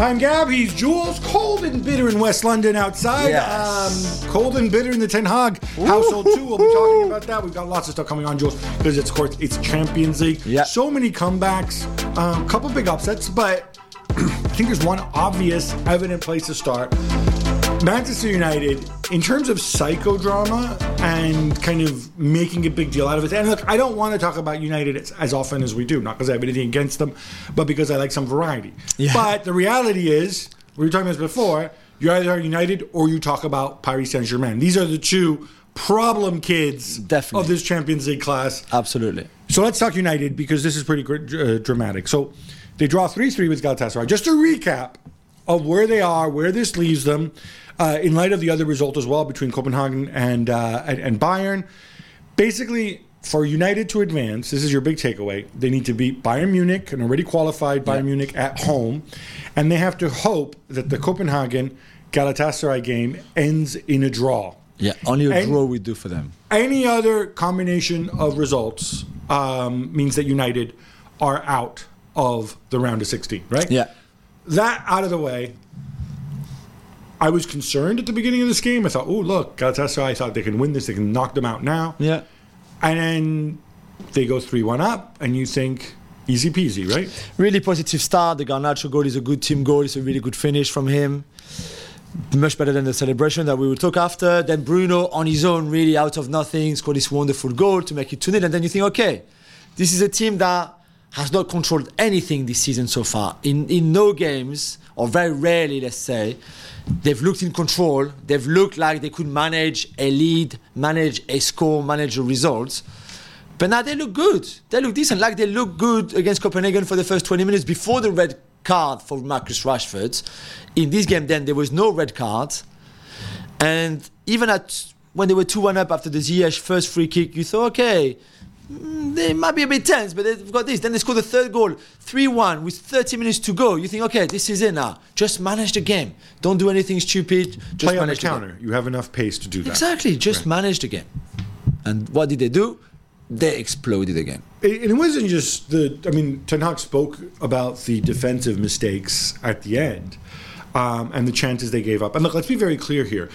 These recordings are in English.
I'm Gab, he's Jules. Cold and bitter in West London outside. Yes. Cold and bitter in the Ten Hag household too. We'll be talking about that. We've got lots of stuff coming on, Jules, because it's, of course, it's Champions League. Yeah. So many comebacks, a couple big upsets, but I think there's one obvious, evident place to start. Manchester United, in terms of psychodrama and kind of making a big deal out of it. And look, I don't want to talk about United as often as we do, not because I have anything against them, but because I like some variety. Yeah. But the reality is, we were talking about this before, you either are United or you talk about Paris Saint-Germain. These are the two problem kids of this Champions League class. Absolutely. So let's talk United, because this is pretty dramatic. So they draw 3-3 with Galatasaray. Just a recap of where they are, where this leaves them, in light of the other result as well between Copenhagen and Bayern. Basically, for United to advance, this is your big takeaway, they need to beat Bayern Munich, an already qualified Bayern Munich at home, and they have to hope that the Copenhagen Galatasaray game ends in a draw. Yeah, only a draw we do for them. Any other combination of results means that United are out of the round of 16, right? Yeah. That out of the way, I was concerned at the beginning of this game. I thought, oh, look, Galatasaray, I thought they can win this. They can knock them out now. Yeah. And then they go 3-1 up, and you think, easy peasy, right? Really positive start. The Garnacho goal is a good team goal. It's a really good finish from him. Much better than the celebration that we will talk after. Then Bruno, on his own, really out of nothing, scored this wonderful goal to make it 2-0. And then you think, okay, this is a team that has not controlled anything this season so far. In no games, or very rarely, let's say, they've looked in control. They've looked like they could manage a lead, manage a score, manage a result. But now they look good. They look decent. Like they look good against Copenhagen for the first 20 minutes before the red card for Marcus Rashford. In this game then, there was no red card. And even when they were 2-1 up after the Ziyech first free kick, you thought, okay, they might be a bit tense, but they've got this. Then they score the third goal, 3-1 with 30 minutes to go. You think, okay, this is it now. Just manage the game. Don't do anything stupid. Just play on the manage the counter. You have enough pace to do that. Exactly. Just manage the game. And what did they do? They exploded again. And it wasn't just Ten Hag spoke about the defensive mistakes at the end and the chances they gave up. And look, let's be very clear here.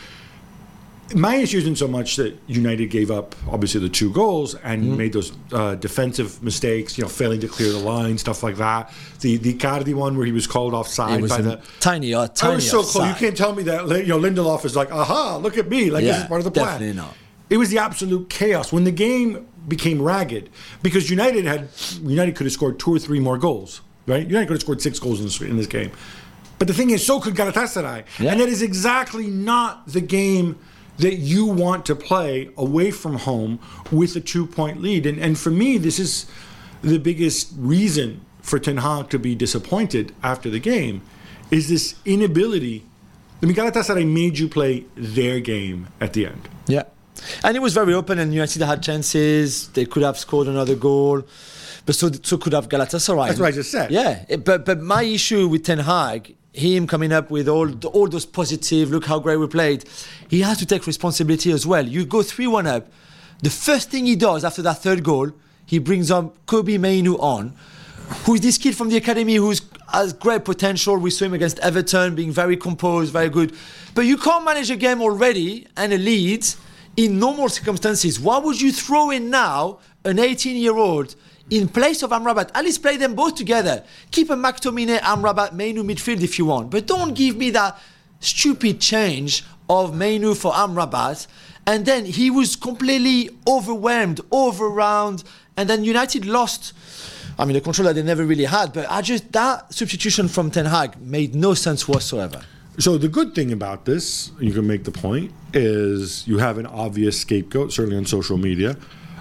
My issue isn't so much that United gave up, obviously, the 2 goals and made those defensive mistakes, failing to clear the line, stuff like that. The Icardi one where he was called offside by the tiny. I was so offside. close. You can't tell me that Lindelof is like, aha, look at me, like this is part of the plan. Definitely not. It was the absolute chaos when the game became ragged, because United could have scored 2 or 3 more goals, right? United could have scored 6 goals in this game. But the thing is, so could Galatasaray. Yeah. And that is exactly not the game that you want to play away from home with a 2-point lead. And for me, this is the biggest reason for Ten Hag to be disappointed after the game, is this inability. Galatasaray made you play their game at the end. Yeah. And it was very open, and United had chances. They could have scored another goal, but so could have Galatasaray. That's what I just said. Yeah, but my issue with Ten Hag, him coming up with all those positive, look how great we played, he has to take responsibility as well. You go 3-1 up, the first thing he does after that third goal, he brings up Kobe Mainoo on, who's this kid from the academy who has great potential. We saw him against Everton, being very composed, very good. But you can't manage a game already and a lead in normal circumstances. Why would you throw in now an 18-year-old in place of Amrabat? At least play them both together. Keep a McTominay, Amrabat, Mainoo midfield if you want. But don't give me that stupid change of Mainoo for Amrabat. And then he was completely overwhelmed, overround. And then United lost, the control that they never really had. But that substitution from Ten Hag made no sense whatsoever. So the good thing about this, you can make the point, is you have an obvious scapegoat, certainly on social media.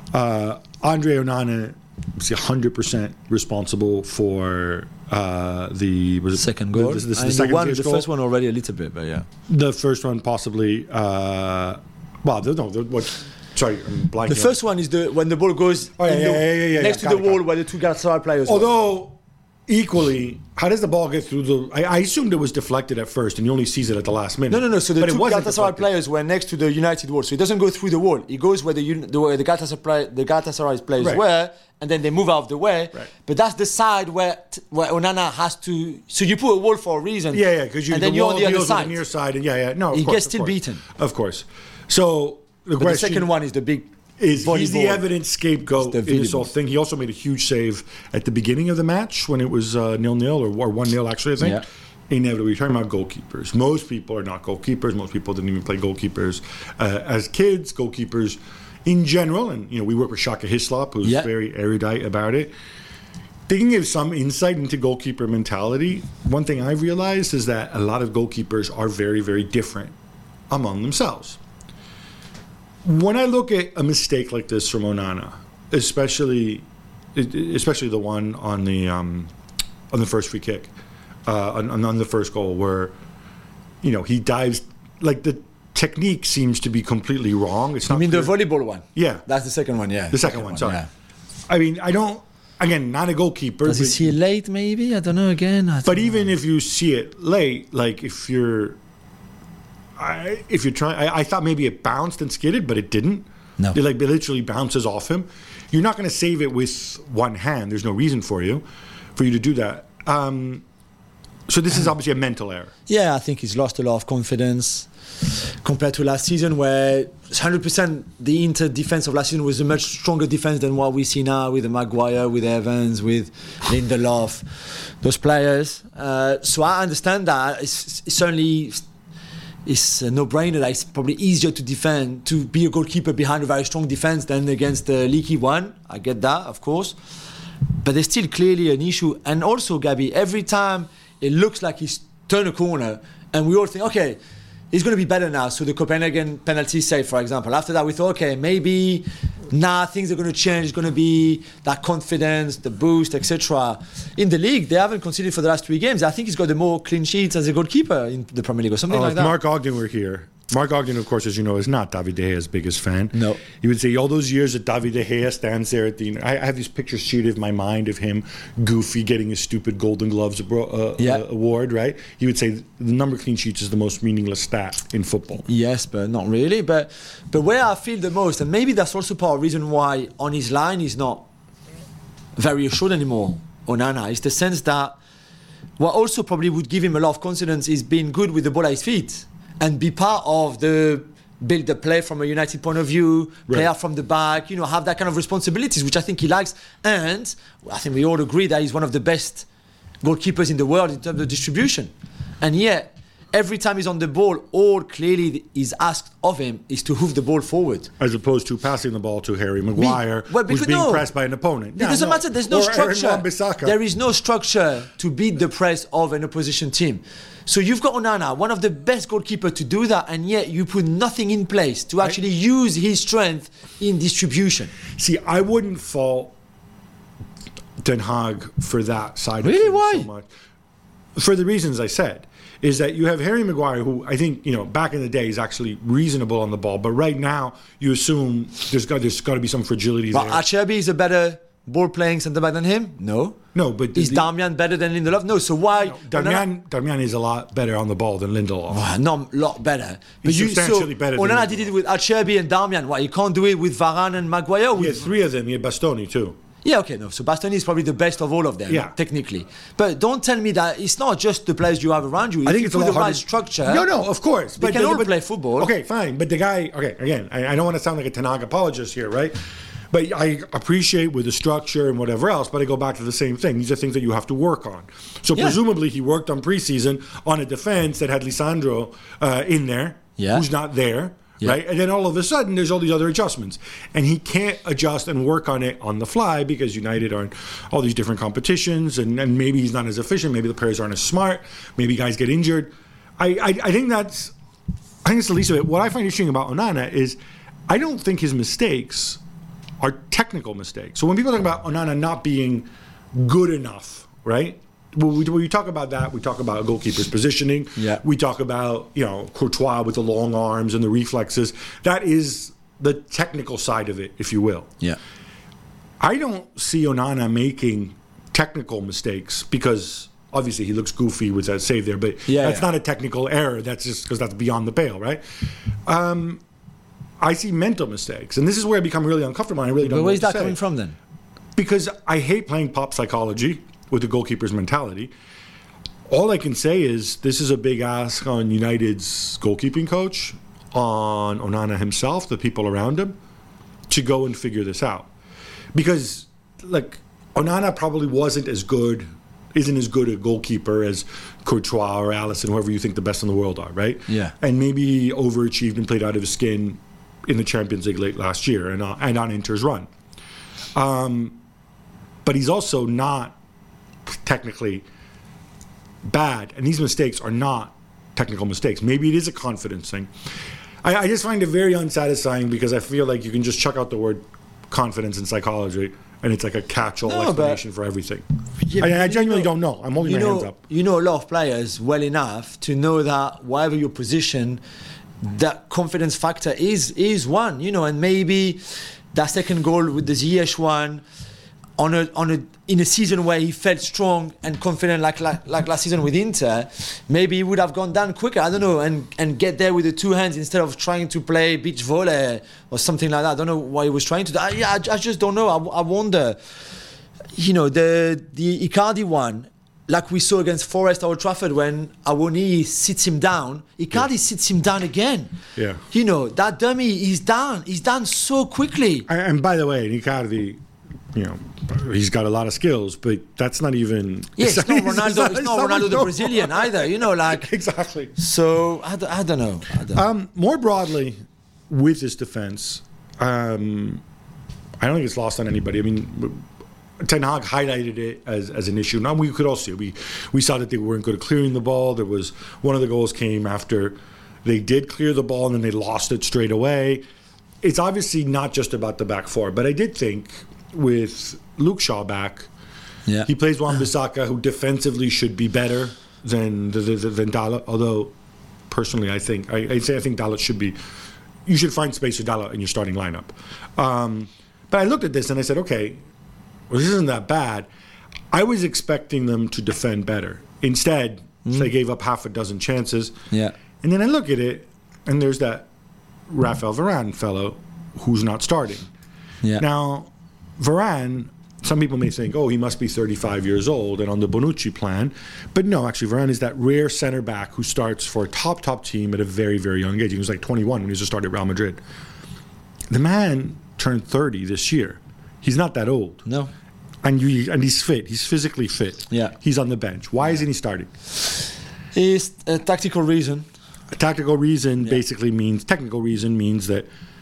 Andre Onana is 100% responsible for the second goal. The second goal. The first one already a little bit, but yeah. The first one possibly. Sorry, I'm blanking. The first one is when the ball goes next to the wall where the 2 Galatasaray players. Although equally, how does the ball get through the? I assumed it was deflected at first, and he only sees it at the last minute. No. So the But it two wasn't Galatasaray deflected. players were next to the United wall, so it doesn't go through the wall. It goes where the Galatasaray players Right. were, and then they move out of the way. Right. But that's the side where Onana has to. So you put a wall for a reason. Yeah, because and then you're on the other side. the near side, and no, of He course, gets of still course. beaten. Of course. So the But the question second one is the big. is he's the volleyball. evident scapegoat It's the in this whole volleyball. thing. He also made a huge save at the beginning of the match when it was 0-0 or 1-0 actually, I think. Yeah. Inevitably, you're talking about goalkeepers. Most people are not goalkeepers. Most people didn't even play goalkeepers as kids. Goalkeepers in general, and we work with Shaka Hislop, who's Yeah. very erudite about it. They can give some insight into goalkeeper mentality. One thing I've realized is that a lot of goalkeepers are very, very different among themselves. When I look at a mistake like this from Onana, especially the one on the first free kick, on the first goal, where he dives, like the technique seems to be completely wrong. It's not. You mean the clear. volleyball one? Yeah. That's the second one. Yeah. The second one. Sorry. Yeah. I mean, I don't. Again, not a goalkeeper. Does he but- see it late? Maybe I don't know. Again, I don't But know. even if you see it late, like if you're trying, I thought maybe it bounced and skidded, but it didn't. No. It literally bounces off him. You're not going to save it with one hand. There's no reason for you to do that. So this is obviously a mental error. Yeah, I think he's lost a lot of confidence compared to last season, where 100% the Inter defense of last season was a much stronger defense than what we see now with Maguire, with Evans, with Lindelof, those players. So I understand that. It's certainly it's a no-brainer that it's probably easier to defend, to be a goalkeeper behind a very strong defense than against a leaky one. I get that, of course. But there's still clearly an issue. And also, Gabi, every time it looks like he's turned a corner and we all think, okay, he's going to be better now. So the Copenhagen penalty save, for example. After that, we thought, okay, maybe now things are going to change. It's going to be that confidence, the boost, etc. In the league, they haven't conceded for the last 3 games. I think he's got the more clean sheets as a goalkeeper in the Premier League or something like If that. Mark Ogden were here, Mark Ogden, of course, as you know, is not David De Gea's biggest fan. No. He would say all those years that David De Gea stands there at the. I have these pictures sheeted in my mind of him, goofy, getting his stupid Golden Gloves award. Right? He would say the number of clean sheets is the most meaningless stat in football. Yes, but not really. But where I feel the most, and maybe that's also part of the reason why on his line he's not very assured anymore, Onana, is the sense that what also probably would give him a lot of confidence is being good with the ball at his feet and be part of the build the play from a United point of view, play Right. out from the back, have that kind of responsibilities, which I think he likes. And I think we all agree that he's one of the best goalkeepers in the world in terms of distribution. And yet, every time he's on the ball, all clearly is asked of him is to hoof the ball forward. As opposed to passing the ball to Harry Maguire, Well, who's because being no. pressed by an opponent. It doesn't matter. There's no Or Aaron structure. Wan-Bissaka. There is no structure to beat the press of an opposition team. So you've got Onana, one of the best goalkeepers to do that, and yet you put nothing in place to actually use his strength in distribution. See, I wouldn't fault Den Haag for that side Really? of things Why? so much. For the reasons I said, is that you have Harry Maguire, who I think, back in the day is actually reasonable on the ball, but right now you assume there's got to be some fragility But there. Acerbi is a better ball-playing centre-back than him? No. No, but Is Darmian better than Lindelof? No. So why? Darmian is a lot better on the ball than Lindelof. Not a lot better. But He's substantially better than Onana Lindelof. did it with Acerbi and Darmian. Why? You can't do it with Varane and Maguire? He had 3 of them. He had Bastoni too. Yeah, okay, no. So Bastoni is probably the best of all of them, Yeah. technically. But don't tell me that it's not just the players you have around you. I If think you it's a put lot the right harder. structure. No, of course. They can all play football. Okay, fine. But the guy, again, I don't want to sound like a Tanag apologist here, right? But I appreciate with the structure and whatever else, but I go back to the same thing. These are things that you have to work on. So Yeah. presumably he worked on preseason on a defense that had Lisandro in there, who's not there. Yeah. Right, and then all of a sudden, there's all these other adjustments, and he can't adjust and work on it on the fly because United are in all these different competitions, and maybe he's not as efficient. Maybe the players aren't as smart. Maybe guys get injured. I think that's the least of it. What I find interesting about Onana is I don't think his mistakes are technical mistakes. So when people talk about Onana not being good enough, right? When we talk about that, we talk about a goalkeeper's positioning. Yeah. We talk about, Courtois with the long arms and the reflexes. That is the technical side of it, if you will. Yeah. I don't see Onana making technical mistakes because obviously he looks goofy with that save there, but that's not a technical error. That's just because that's beyond the pale, right? I see mental mistakes, and this is where I become really uncomfortable. And I really don't know where's what to that say. coming from then? Because I hate playing pop psychology with the goalkeeper's mentality. All I can say is this is a big ask on United's goalkeeping coach, on Onana himself, the people around him, to go and figure this out. Because, like, Onana probably isn't as good a goalkeeper as Courtois or Alisson, whoever you think the best in the world are, right? Yeah. And maybe overachieved and played out of his skin in the Champions League late last year and on Inter's run. But he's also not technically bad, and these mistakes are not technical mistakes. Maybe it is a confidence thing. I just find it very unsatisfying because I feel like you can just chuck out the word confidence in psychology and it's like a catch-all explanation for everything. Yeah, I genuinely don't know. I'm holding my hands up. You know a lot of players well enough to know that whatever your position, that confidence factor is one, and maybe that second goal with the Ziyech one in a season where he felt strong and confident like last season with Inter, maybe he would have gone down quicker, I don't know, and get there with the two hands instead of trying to play beach volley or something like that. I don't know what he was trying to do. I just don't know. I wonder, the Icardi one, like we saw against Forest at Old Trafford when Awoniyi sits him down, Icardi sits him down again. Yeah. That dummy, he's down so quickly. And by the way, Icardi, he's got a lot of skills, but that's not even. Yeah, it's not Ronaldo. It's not Ronaldo the Brazilian either. Exactly. So I don't know. More broadly, with this defense, I don't think it's lost on anybody. I mean, Ten Hag highlighted it as an issue. Now we could all see it. We saw that they weren't good at clearing the ball. There was one of the goals came after they did clear the ball and then they lost it straight away. It's obviously not just about the back four, but I did think with Luke Shaw back, he plays Wan-Bissaka, who defensively should be better than Dalot. Although personally, I think Dalot should be. You should find space for Dalot in your starting lineup. But I looked at this and I said, okay, well, this isn't that bad. I was expecting them to defend better. Instead, they gave up half a dozen chances. Yeah. And then I look at it, and there's that Raphael Varane fellow who's not starting. Yeah. Now, Varane, some people may think, he must be 35 years old and on the Bonucci plan. But no, actually, Varane is that rare center back who starts for a top team at a very, very young age. He was like 21 when he just started Real Madrid. The man turned 30 this year. He's not that old. No. And he's fit. He's physically fit. Yeah. He's on the bench. Why isn't he starting? It's a tactical reason. A tactical reason basically means that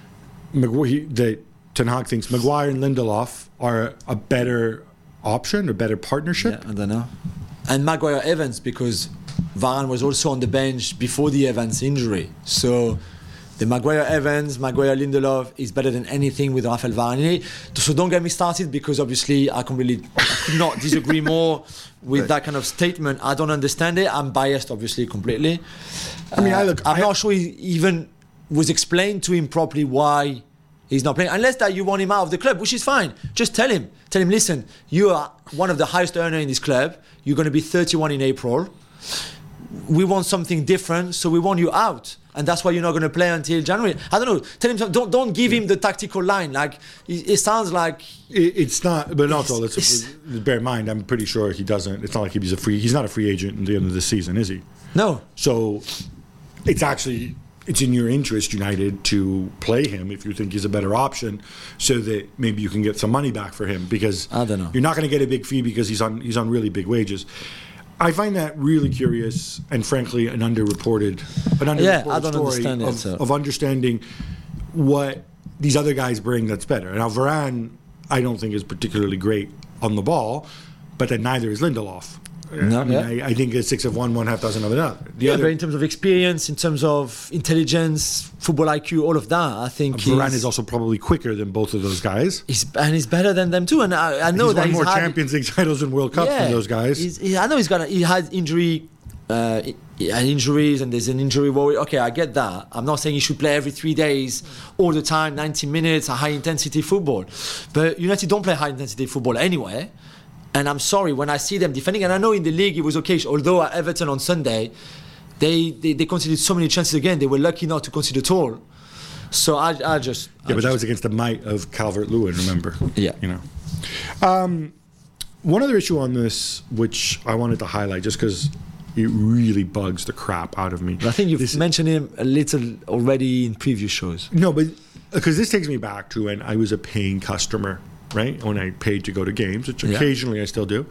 Ten Hag thinks Maguire and Lindelof are a better option, a better partnership. Yeah, I don't know. And Maguire Evans, because Varane was also on the bench before the Evans injury. So the Maguire Lindelof is better than anything with Raphael Varane. So don't get me started, because obviously I could not disagree more with that kind of statement. I don't understand it. I'm biased, obviously, completely. I'm not sure he even was explained to him properly why he's not playing, unless that you want him out of the club, which is fine. Just tell him, listen, you are one of the highest earners in this club. You're going to be 31 in April. We want something different, so we want you out. And that's why you're not going to play until January. I don't know. Tell him, don't give him the tactical line. Like, it sounds like it's not. But also, bear in mind, I'm pretty sure he doesn't. It's not like he's not a free agent at the end of the season, is he? No. So it's in your interest, United, to play him if you think he's a better option, so that maybe you can get some money back for him, because I don't know. You're not going to get a big fee because he's on really big wages. I find that really curious and frankly an underreported story of understanding what these other guys bring that's better. Now Varane, I don't think is particularly great on the ball, but then neither is Lindelof. I think a 6 of one half dozen of another. But in terms of experience, in terms of intelligence, football IQ, all of that, I think Varane is also probably quicker than both of those guys. He's better than them too. And I know that he's won more Champions League titles and World Cups than those guys. I know he had injuries, and there's an injury worry. Okay, I get that. I'm not saying he should play every 3 days, all the time, 90 minutes, high intensity football. But United don't play high intensity football anyway. And I'm sorry, when I see them defending, and I know in the league it was okay, although at Everton on Sunday, they conceded so many chances again, they were lucky not to concede at all. So I just... But that was against the might of Calvert-Lewin, remember? Yeah. You know. One other issue on this, which I wanted to highlight, just because it really bugs the crap out of me. I think you've mentioned him a little already in previous shows. No, but because this takes me back to when I was a paying customer, right? When I paid to go to games, which occasionally I still do.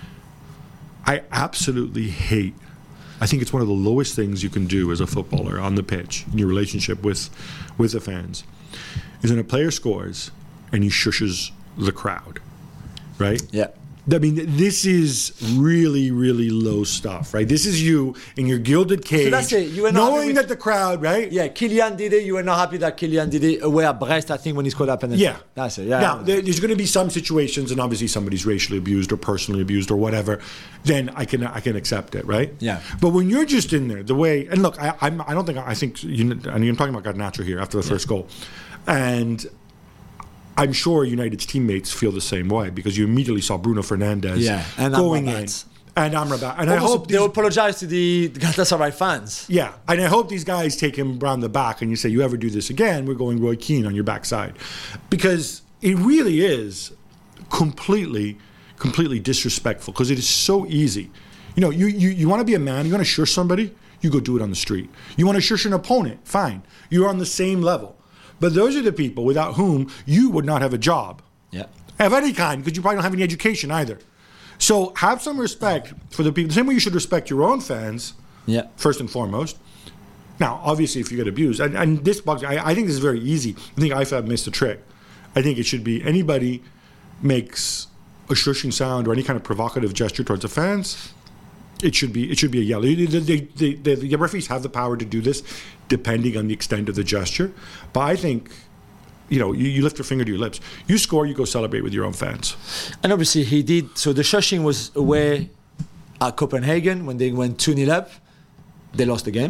I absolutely hate, I think it's one of the lowest things you can do as a footballer on the pitch in your relationship with the fans, is when a player scores and he shushes the crowd, right? Yeah. I mean, this is really, really low stuff, right? This is you in your gilded cage, So that's it. You were not knowing that the crowd, right? Yeah, Kylian did it. You were not happy that Kylian did it away at Brest, I think, when he scored that penalty. Yeah. That's it. Yeah. Now, there's going to be some situations, and obviously somebody's racially abused or personally abused or whatever, then I can accept it, right? Yeah. But when you're just in there, the way, and look, I think, and I'm talking about Garnacho here after the first goal, and I'm sure United's teammates feel the same way, because you immediately saw Bruno Fernandes and going in. Amrabat. And Amrabat. And I Also, hope they apologize to the Galatasaray fans. Yeah, and I hope these guys take him around the back and you say, you ever do this again, we're going Roy Keane on your backside. Because it really is completely disrespectful, because it is so easy. You know, you want to be a man, you want to shush somebody, you go do it on the street. You want to shush an opponent, fine. You're on the same level. But those are the people without whom you would not have a job. Yeah. Of any kind, because you probably don't have any education either. So have some respect for the people. The same way you should respect your own fans, first and foremost. Now, obviously, if you get abused, and this bugs, I think this is very easy. I think IFAB missed the trick. I think it should be anybody makes a shushing sound or any kind of provocative gesture towards the fans, it should be a yell. The referees have the power to do this, depending on the extent of the gesture. But I think, you know, you lift your finger to your lips. You score, you go celebrate with your own fans. And obviously he did. So the shushing was away at Copenhagen when they went 2-0 up. They lost the game.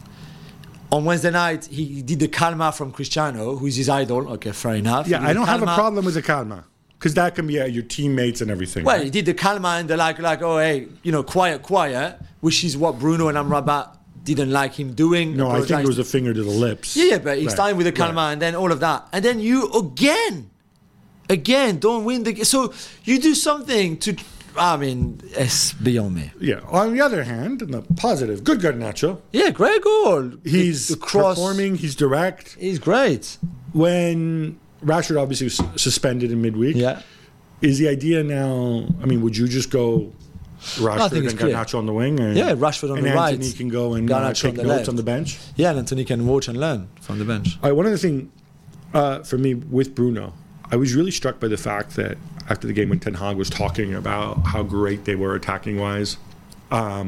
On Wednesday night, he did the calma from Cristiano, who is his idol. Okay, fair enough. Yeah, I don't have a problem with the calma. Because that can be your teammates and everything. Well, right? he did the calma and they're like, oh, hey, you know, quiet, which is what Bruno and Amrabat didn't like him doing. No, I think it was a finger to the lips. Yeah, but he started with the calma and then all of that. And then you again, don't win the... So you do something to... I mean, it's beyond me. Yeah. On the other hand, in the positive, good Garnacho. Yeah, great goal. He's performing, he's direct. He's great. When Rashford obviously was suspended in midweek. Yeah. Is the idea now, I mean, would you just go Rashford and Garnacho on the wing? And, Rashford on the right. And Anthony can go and take notes left. on the bench? Yeah, and Anthony can watch and learn from the bench. All right, one other thing for me with Bruno, I was really struck by the fact that after the game when Ten Hag was talking about how great they were attacking-wise, but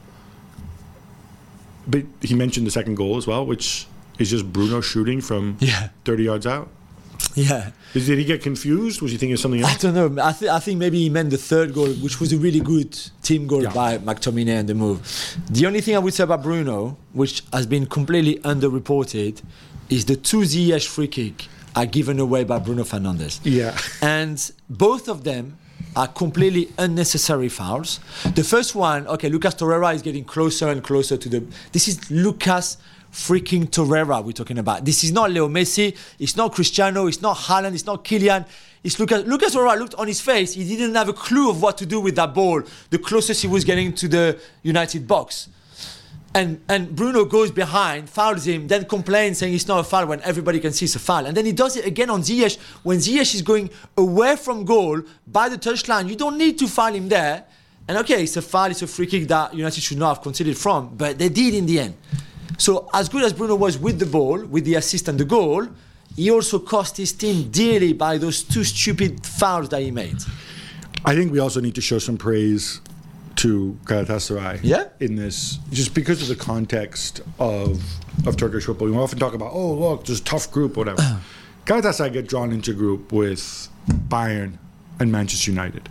he mentioned the second goal as well, which is just Bruno shooting from 30 yards out. Yeah. Did he get confused? Was he thinking of something else? I don't know. I think maybe he meant the third goal, which was a really good team goal by McTominay and the move. The only thing I would say about Bruno, which has been completely underreported, is the 2 Ziyech free kick are given away by Bruno Fernandes. Yeah. And both of them are completely unnecessary fouls. The first one, Lucas Torreira is getting closer and closer to the... This is Lucas freaking Torreira we're talking about. This is not Leo Messi, it's not Cristiano, it's not Haaland, it's not Kylian. It's Lucas Torreira looked on his face, he didn't have a clue of what to do with that ball, the closest he was getting to the United box. And Bruno goes behind, fouls him, then complains saying it's not a foul when everybody can see it's a foul. And then he does it again on Ziyech. When Ziyech is going away from goal by the touchline, you don't need to foul him there. And it's a foul, it's a free kick that United should not have conceded from, but they did in the end. So as good as Bruno was with the ball, with the assist and the goal, he also cost his team dearly by those 2 stupid fouls that he made. I think we also need to show some praise to Galatasaray in this, just because of the context of Turkish football. We often talk about, look, this tough group, whatever. Galatasaray get drawn into a group with Bayern and Manchester United.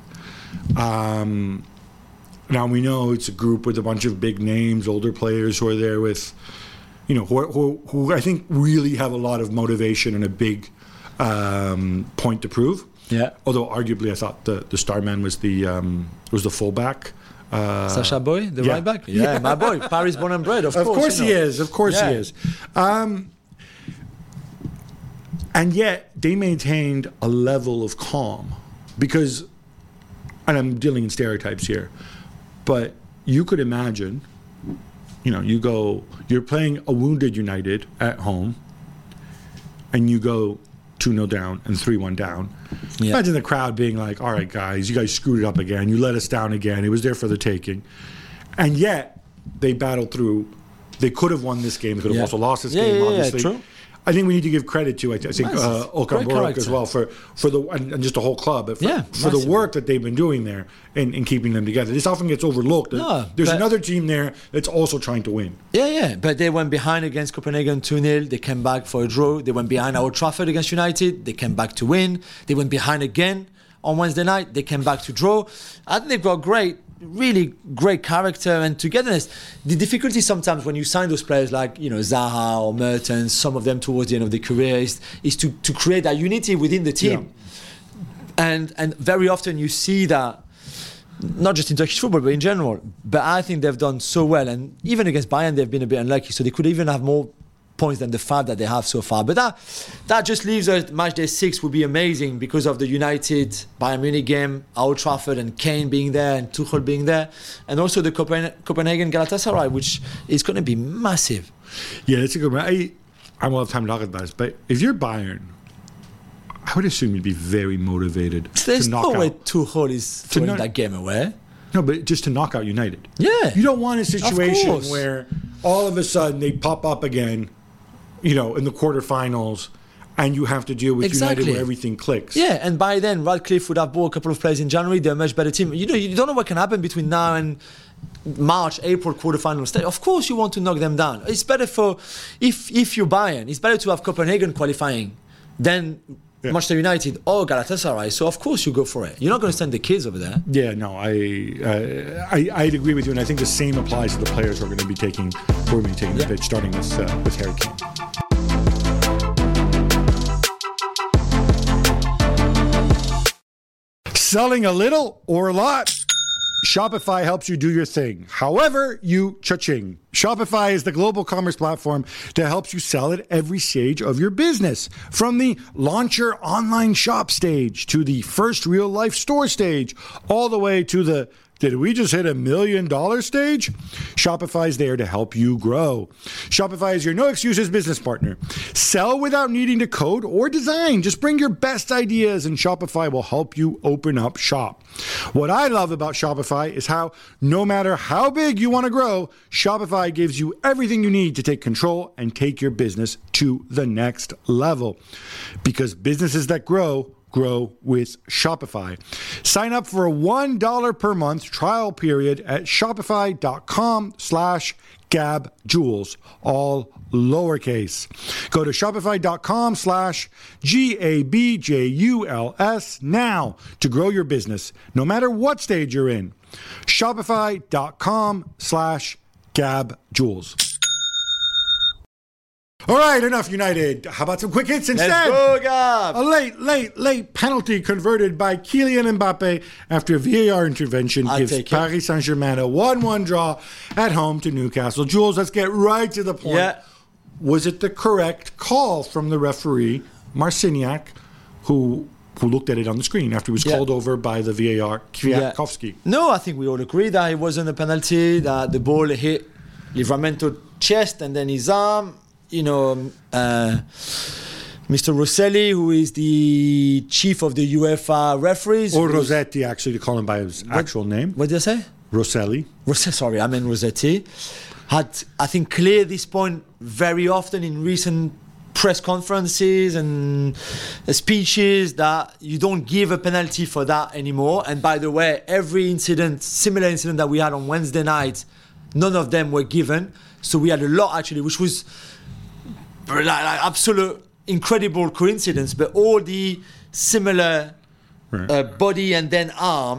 Now we know it's a group with a bunch of big names, older players who are there with, who I think really have a lot of motivation and a big point to prove. Yeah. Although arguably I thought the star man was the fullback. Sacha Boy, the yeah. right back? Yeah, my boy. Paris born and bred, of course. Of course he is. Of course Yeah. he is. And yet they maintained a level of calm because, and I'm dealing in stereotypes here, but you could imagine, you're playing a wounded United at home and you go 2-0 down and 3-1 down. Yeah. Imagine the crowd being like, all right, guys, you guys screwed it up again. You let us down again. It was there for the taking. And yet they battled through. They could have won this game. They could have also lost this game, obviously. True. I think we need to give credit to, I think, Okan Buruk as well for the and just the whole club for the work that they've been doing there in keeping them together. This often gets overlooked. There's another team there that's also trying to win. Yeah. But they went behind against Copenhagen 2-0. They came back for a draw. They went behind Old Trafford against United. They came back to win. They went behind again on Wednesday night. They came back to draw. I think they've got really great character and togetherness. The difficulty sometimes when you sign those players like Zaha or Mertens, some of them towards the end of their career, is to create that unity within the team. Yeah. And very often you see that, not just in Turkish football but in general. But I think they've done so well, and even against Bayern they've been a bit unlucky, so they could even have more points than the 5 that they have so far. But that just leaves us, match day 6 would be amazing because of the United Bayern Munich game, Old Trafford, and Kane being there and Tuchel being there, and also the Copenhagen Galatasaray, which is going to be massive. Yeah, it's a good one. I won't have time to talk about this, but if you're Bayern, I would assume you'd be very motivated There's to knock no way out. Tuchel is throwing that game away. No, but just to knock out United. Yeah. You don't want a situation course. where all of a sudden they pop up again, in the quarterfinals, and you have to deal with United where everything clicks. Yeah, and by then Radcliffe would have bought a couple of players in January. They're a much better team. You don't know what can happen between now and March, April quarterfinal stage. Of course you want to knock them down. It's better if you're Bayern, it's better to have Copenhagen qualifying than Manchester United or Galatasaray. So of course you go for it. You're not going to send the kids over there. Yeah, no, I'd agree with you, and I think the same applies to the players who are going to be taking the pitch, starting with Harry Kane. Selling a little or a lot? Shopify helps you do your thing, however you cha-ching. Shopify is the global commerce platform that helps you sell at every stage of your business. From the launch your online shop stage to the first real life store stage, all the way to the did we just hit $1 million stage? Shopify is there to help you grow. Shopify is your no excuses business partner. Sell without needing to code or design. Just bring your best ideas and Shopify will help you open up shop. What I love about Shopify is how no matter how big you want to grow, Shopify gives you everything you need to take control and take your business to the next level. Because businesses that grow with Shopify. Sign up for a $1 per month trial period at shopify.com/GabJules, all lowercase. Go to shopify.com/GABJULS now to grow your business, no matter what stage you're in. Shopify.com/GabJules. All right, enough United. How about some quick hits instead? Let's go, Gab. A late penalty converted by Kylian Mbappe after a VAR intervention gives Paris Saint-Germain a 1-1 draw at home to Newcastle. Jules, let's get right to the point. Yeah. Was it the correct call from the referee, Marciniak, who looked at it on the screen after he was called over by the VAR, Kwiatkowski? No, I think we all agree that it wasn't a penalty, that the ball hit Livramento chest and then his arm. Mr. Rosselli, who is the chief of the UEFA referees. Or Rossetti, actually, to call him by his actual name. What did I say? Rosselli. Sorry, I meant Rossetti. Had, I think, cleared this point very often in recent press conferences and speeches that you don't give a penalty for that anymore. And by the way, every similar incident that we had on Wednesday night, none of them were given. So we had a lot, actually, which was like absolute incredible coincidence, but all the similar body and then arm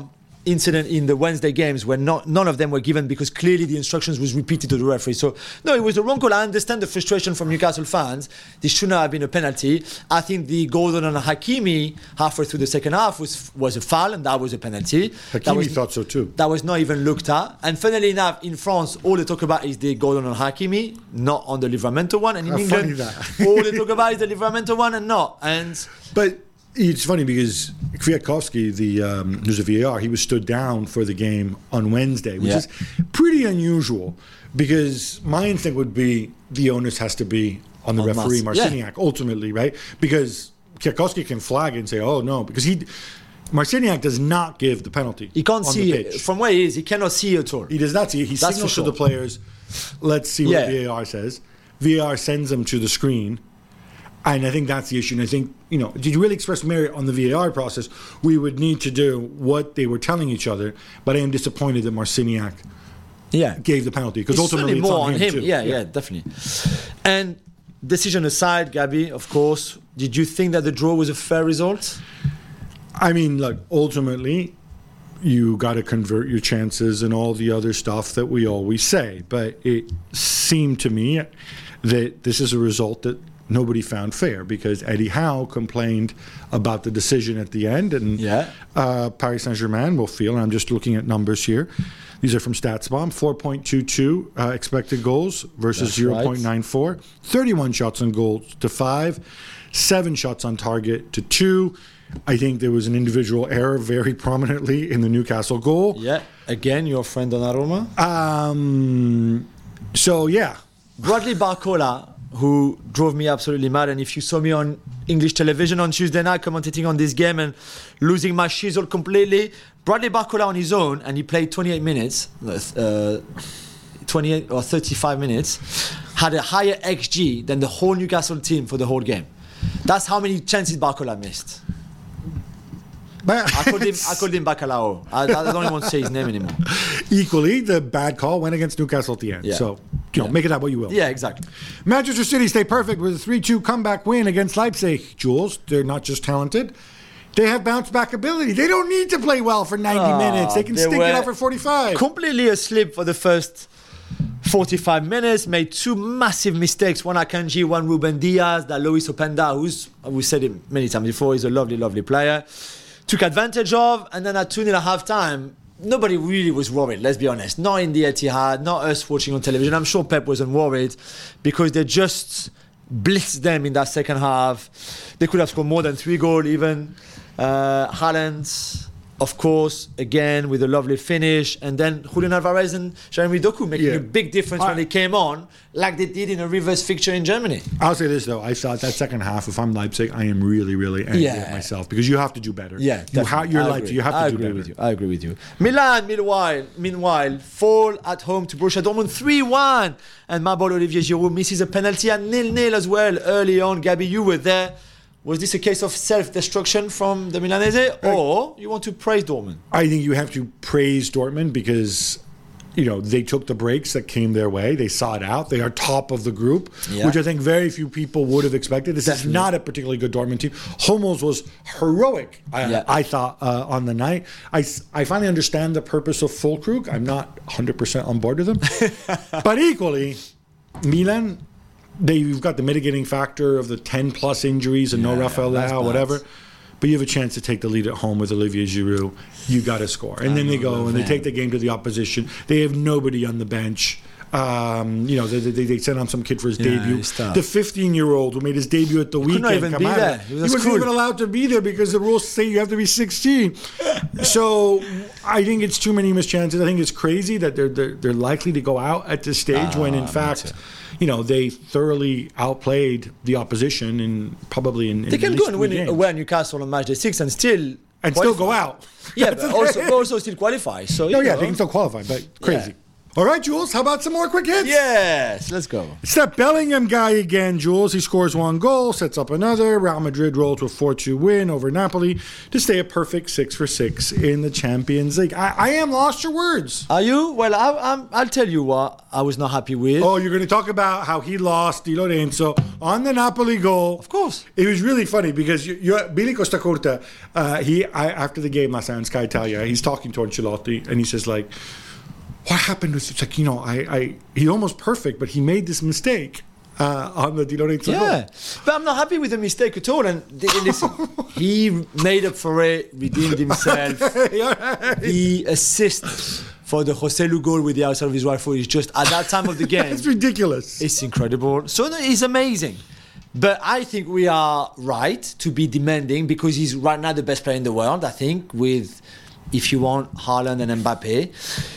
incident in the Wednesday games where none of them were given because clearly the instructions was repeated to the referee. So no, it was the wrong call. I understand the frustration from Newcastle fans. This should not have been a penalty. I think the goal on Hakimi halfway through the second half was a foul, and that was a penalty. Hakimi thought so too. That was not even looked at. And funnily enough, in France, all they talk about is the goal on Hakimi, not on the Livramento one. And in England, all they talk about is the Livramento one and not. But it's funny because Kwiatkowski, who's a VAR, he was stood down for the game on Wednesday, which is pretty unusual because my instinct would be the onus has to be on the referee, Marciniak, ultimately, right? Because Kwiatkowski can flag it and say, oh, no, because Marciniak does not give the penalty. He can't see it. From where he is, he cannot see it at all. He does not see it. He signals to the players, let's see what VAR says. VAR sends them to the screen. And I think that's the issue. And I think, did you really express merit on the VAR process? We would need to do what they were telling each other. But I am disappointed that Marciniak gave the penalty. Because ultimately it's more on him too. Yeah, definitely. And decision aside, Gabby, of course, did you think that the draw was a fair result? I mean, look, ultimately, you got to convert your chances and all the other stuff that we always say. But it seemed to me that this is a result that nobody found fair because Eddie Howe complained about the decision at the end, and Paris Saint-Germain will feel, and I'm just looking at numbers here. These are from StatsBomb, 4.22 expected goals versus 0.94, right. 31 shots on goal to 5, 7 shots on target to 2. I think there was an individual error very prominently in the Newcastle goal. Yeah, again, your friend Donnarumma. Bradley Barcola, who drove me absolutely mad. And if you saw me on English television on Tuesday night commentating on this game and losing my shizzle completely, Bradley Barcola on his own, and he played 28 minutes, 28 or 35 minutes, had a higher XG than the whole Newcastle team for the whole game. That's how many chances Barcola missed. I called him Bacalao. I don't even want to say his name anymore. Equally, the bad call went against Newcastle at the end. Yeah. So, make it out what you will. Yeah, exactly. Manchester City stay perfect with a 3-2 comeback win against Leipzig. Jules, they're not just talented. They have bounce back ability. They don't need to play well for 90 minutes. They can stink it out for 45. Completely asleep for the first 45 minutes, made 2 massive mistakes. One Akanji, one Ruben Diaz, that Lois Openda, who's, we said it many times before, is a lovely, lovely player. Took advantage of, and then at 2-0 at half time, nobody really was worried, let's be honest. Not in the Etihad, not us watching on television. I'm sure Pep wasn't worried because they just blitzed them in that second half. They could have scored more than 3 goals even. Haaland, of course, again with a lovely finish. And then Julian Alvarez and Jeremy Doku making a big difference when they came on, like they did in a reverse fixture in Germany. I'll say this, though. I thought that second half, if I'm Leipzig, I am really, really angry at myself because you have to do better. Yeah, you're Leipzig. You have to do better. I agree with you. Milan, meanwhile, fall at home to Borussia Dortmund 3-1. And my boy Olivier Giroud misses a penalty at 0-0 as well early on. Gabby, you were there. Was this a case of self-destruction from the Milanese, or you want to praise Dortmund? I think you have to praise Dortmund because, they took the breaks that came their way. They saw it out. They are top of the group, which I think very few people would have expected. This is not a particularly good Dortmund team. Hummels was heroic, I thought, on the night. I finally understand the purpose of Füllkrug. I'm not 100% on board with them. But equally, Milan... You've got the mitigating factor of the 10-plus injuries and no Rafael Leao, whatever. But you have a chance to take the lead at home with Olivier Giroud. You got to score. And then they go and they take the game to the opposition. They have nobody on the bench. They sent on some kid for his debut. The 15-year-old who made his debut at the weekend. Couldn't even be there. He wasn't even allowed to be there because the rules say you have to be 16. So I think it's too many missed chances. I think it's crazy that they're likely to go out at this stage when, in fact... they thoroughly outplayed the opposition and probably in they can go and win away at Newcastle on match day 6 and still still go out. Yeah, but also still qualify. So they can still qualify, but crazy. All right, Jules, how about some more quick hits? Yes, let's go. It's that Bellingham guy again, Jules. He scores one goal, sets up another. Real Madrid roll to a 4-2 win over Napoli to stay a perfect 6 for 6 in the Champions League. I am lost for words. Are you? Well, I'll tell you what I was not happy with. Oh, you're going to talk about how he lost Di Lorenzo on the Napoli goal. Of course. It was really funny because Billy Costacurta, after the game last night on Sky Italia, he's talking to Ancelotti and he says, like, what happened was, it's like, he's almost perfect, but he made this mistake on the Di Lorenzo goal. Yeah, but I'm not happy with the mistake at all. And listen, he made up for it, redeemed himself. The assist for the Joselu goal with the outside of his right foot is just, at that time of the game, It's ridiculous. it's incredible. So no, he's amazing. But I think we are right to be demanding because he's right now the best player in the world, I think, with, if you want, Haaland and Mbappe.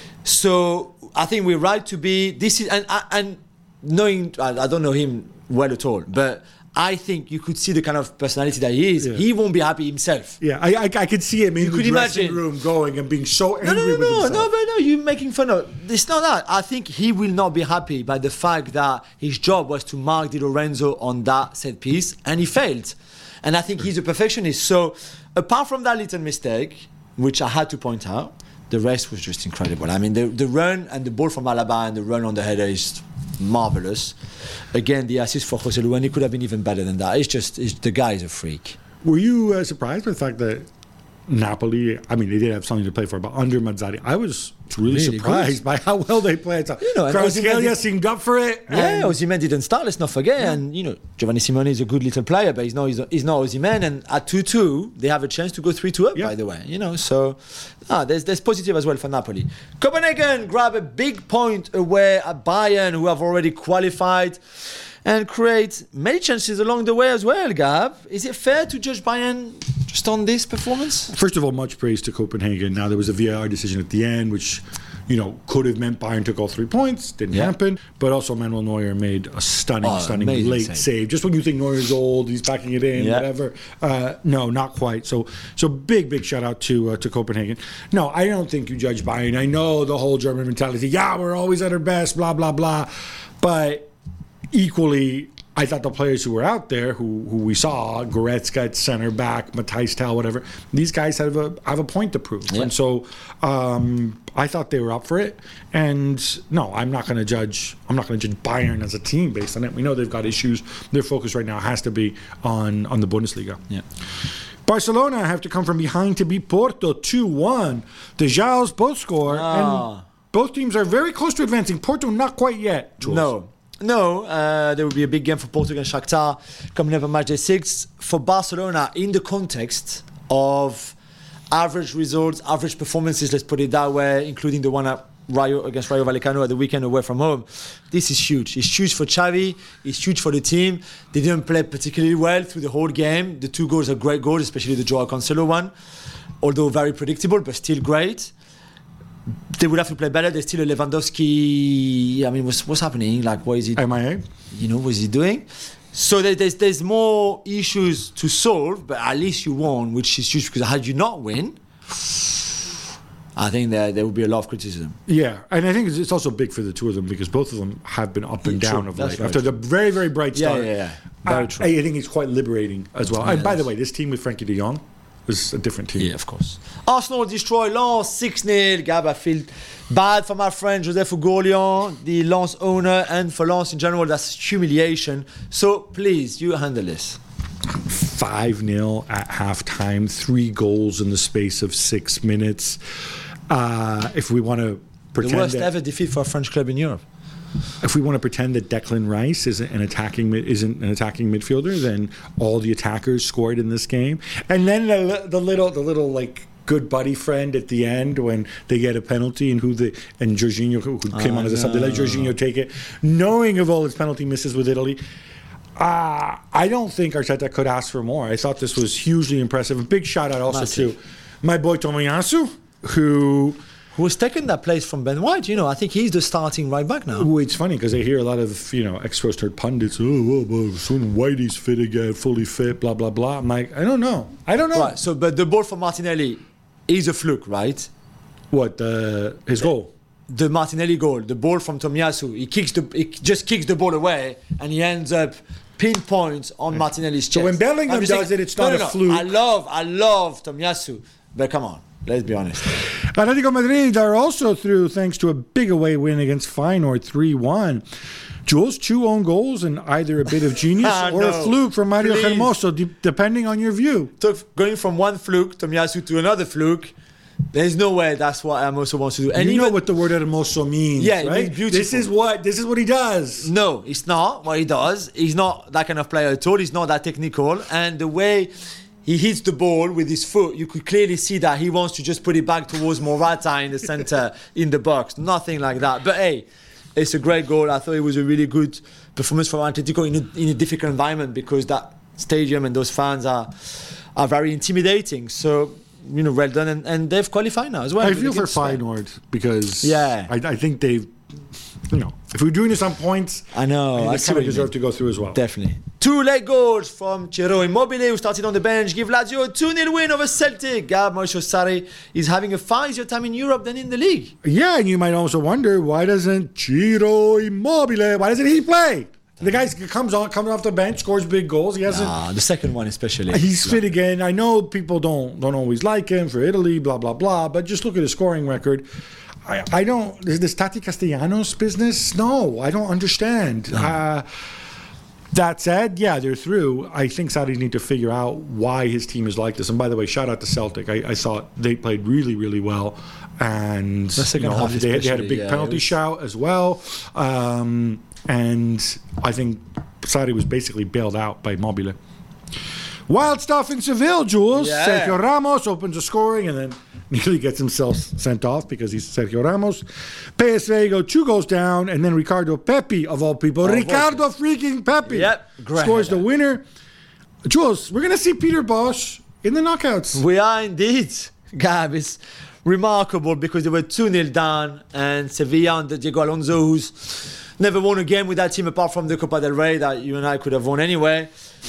So I think we're right to be. This is and knowing I don't know him well at all, but I think you could see the kind of personality that he is. Yeah. He won't be happy himself. Yeah, I could see him in the dressing room going and being so angry with himself. No, you're making fun of. It's not that. I think he will not be happy by the fact that his job was to mark Di Lorenzo on that set piece, and he failed. And I think he's a perfectionist. So apart from that little mistake, which I had to point out, the rest was just incredible. I mean, the run and the ball from Alaba and the run on the header is marvelous. Again, the assist for Joselu, and he could have been even better than that. The guy is a freak. Were you surprised by the fact that Napoli, I mean, they did have something to play for, but under Mazzarri, I was really surprised by how well they played. So, Kvaratskhelia seemed up for it. Yeah, Osimhen didn't start, let's not forget. Yeah. And, Giovanni Simone is a good little player, but he's not Osimhen. And at 2-2, they have a chance to go 3-2 up, by the way. So there's positive as well for Napoli. Copenhagen grab a big point away at Bayern, who have already qualified, and create many chances along the way as well, Gab. Is it fair to judge Bayern just on this performance? First of all, much praise to Copenhagen. Now, there was a VAR decision at the end, which, could have meant Bayern took all 3 points. Didn't happen. But also, Manuel Neuer made a stunning late save. Just when you think Neuer's old, he's backing it in, whatever. No, not quite. So big shout out to Copenhagen. No, I don't think you judge Bayern. I know the whole German mentality. Yeah, we're always at our best, blah, blah, blah. But equally, I thought the players who were out there, who we saw, Goretzka at center back, Matthijs Tal, whatever, these guys have a point to prove. Yeah. And so I thought they were up for it. And no, I'm not going to judge Bayern as a team based on it. We know they've got issues. Their focus right now has to be on the Bundesliga. Yeah. Barcelona have to come from behind to beat Porto 2-1. The Joãos both score, and both teams are very close to advancing. Porto not quite yet. Jules. No, there will be a big game for Porto against Shakhtar coming up on match day 6. For Barcelona, in the context of average results, average performances, let's put it that way, including the one at against Rayo Vallecano at the weekend away from home, this is huge. It's huge for Xavi. It's huge for the team. They didn't play particularly well through the whole game. The 2 goals are great goals, especially the Joao Cancelo one, although very predictable, but still great. They would have to play better. There's still a Lewandowski. I mean, what's happening? Like, what is he? MIA. What is he doing? So there's more issues to solve, but at least you won, which is huge, because had you not win, I think there would be a lot of criticism. Yeah, and I think it's also big for the two of them because both of them have been up and down of late. After the very, very bright start. Yeah. Very true. I think it's quite liberating as well. Yeah, and by the way, this team with Frankie de Jong was a different team. Yeah, of course. Arsenal destroy Lens 6-0. Gab, I feel bad for my friend Joseph Gourlian, the Lens owner, and for Lens in general. That's humiliation. So please, you handle this. 5-0 at halftime, 3 goals in the space of 6 minutes. If we want to pretend the worst ever defeat for a French club in Europe. If we want to pretend that Declan Rice isn't an attacking midfielder, then all the attackers scored in this game, and then the little like good buddy friend at the end when they get a penalty and Jorginho who came on as a sub, they let Jorginho take it, knowing of all his penalty misses with Italy. I don't think Arteta could ask for more. I thought this was hugely impressive. A big shout out also to my boy Tomiyasu, who was taking that place from Ben White. I think he's the starting right back now. Well, it's funny because I hear a lot of ex-Pro pundits. Soon Whitey's fit again, fully fit, blah blah blah. I'm like, I don't know. Right. So, but the ball for Martinelli is a fluke, right? What his goal? the Martinelli goal, the ball from Tomiyasu. He just kicks the ball away, and he ends up pinpoint on Martinelli's chest. So when Bellingham does it, it's not a fluke. I love Tomiyasu, but come on, let's be honest. Atletico Madrid are also through thanks to a big away win against Feyenoord 3-1. Jules, 2 own goals and either a bit of genius or a fluke from Mario Hermoso, depending on your view. Going from one fluke, Tomiyasu, to another fluke, there's no way that's what Hermoso wants to do. And you know what the word Hermoso means, right? It means beautiful. This is what he does. No, it's not what he does. He's not that kind of player at all. He's not that technical. And the way he hits the ball with his foot, you could clearly see that he wants to just put it back towards Morata in the center in the box. Nothing like that. But hey, it's a great goal. I thought it was a really good performance from Atletico in a difficult environment, because that stadium and those fans are very intimidating. So, well done. And they've qualified now as well. I feel for Feyenoord because I think they've, if we're doing this on points, I know. they kind of deserve to go through as well. Definitely. 2 late goals from Ciro Immobile, who started on the bench, give Lazio a 2-0 win over Celtic. Gab, Mauricio Sarri is having a far easier time in Europe than in the league. Yeah, and you might also wonder, why doesn't Ciro Immobile, why doesn't he play? The guy coming off the bench, scores big goals. He hasn't. The second one especially. He's fit again. I know people don't always like him for Italy, blah, blah, blah, but just look at his scoring record. I don't. Is this Tati Castellanos business? No, I don't understand. That said, yeah, they're through. I think Saudis need to figure out why his team is like this. And by the way, shout out to Celtic. I thought they played really, really well. And the second half they had a big penalty shout as well. And I think Sarri was basically bailed out by Mobile. Wild stuff in Seville, Jules. Yeah. Sergio Ramos opens the scoring and then nearly gets himself sent off because he's Sergio Ramos. PSV go 2 goals down, and then Ricardo Pepi, of all people. Ricardo freaking Pepi scores the winner. Jules, we're going to see Peter Bosz in the knockouts. We are indeed. Gab, it's remarkable because they were 2-0 down, and Sevilla under Diego Alonso, who's never won a game with that team apart from the Copa del Rey that you and I could have won anyway.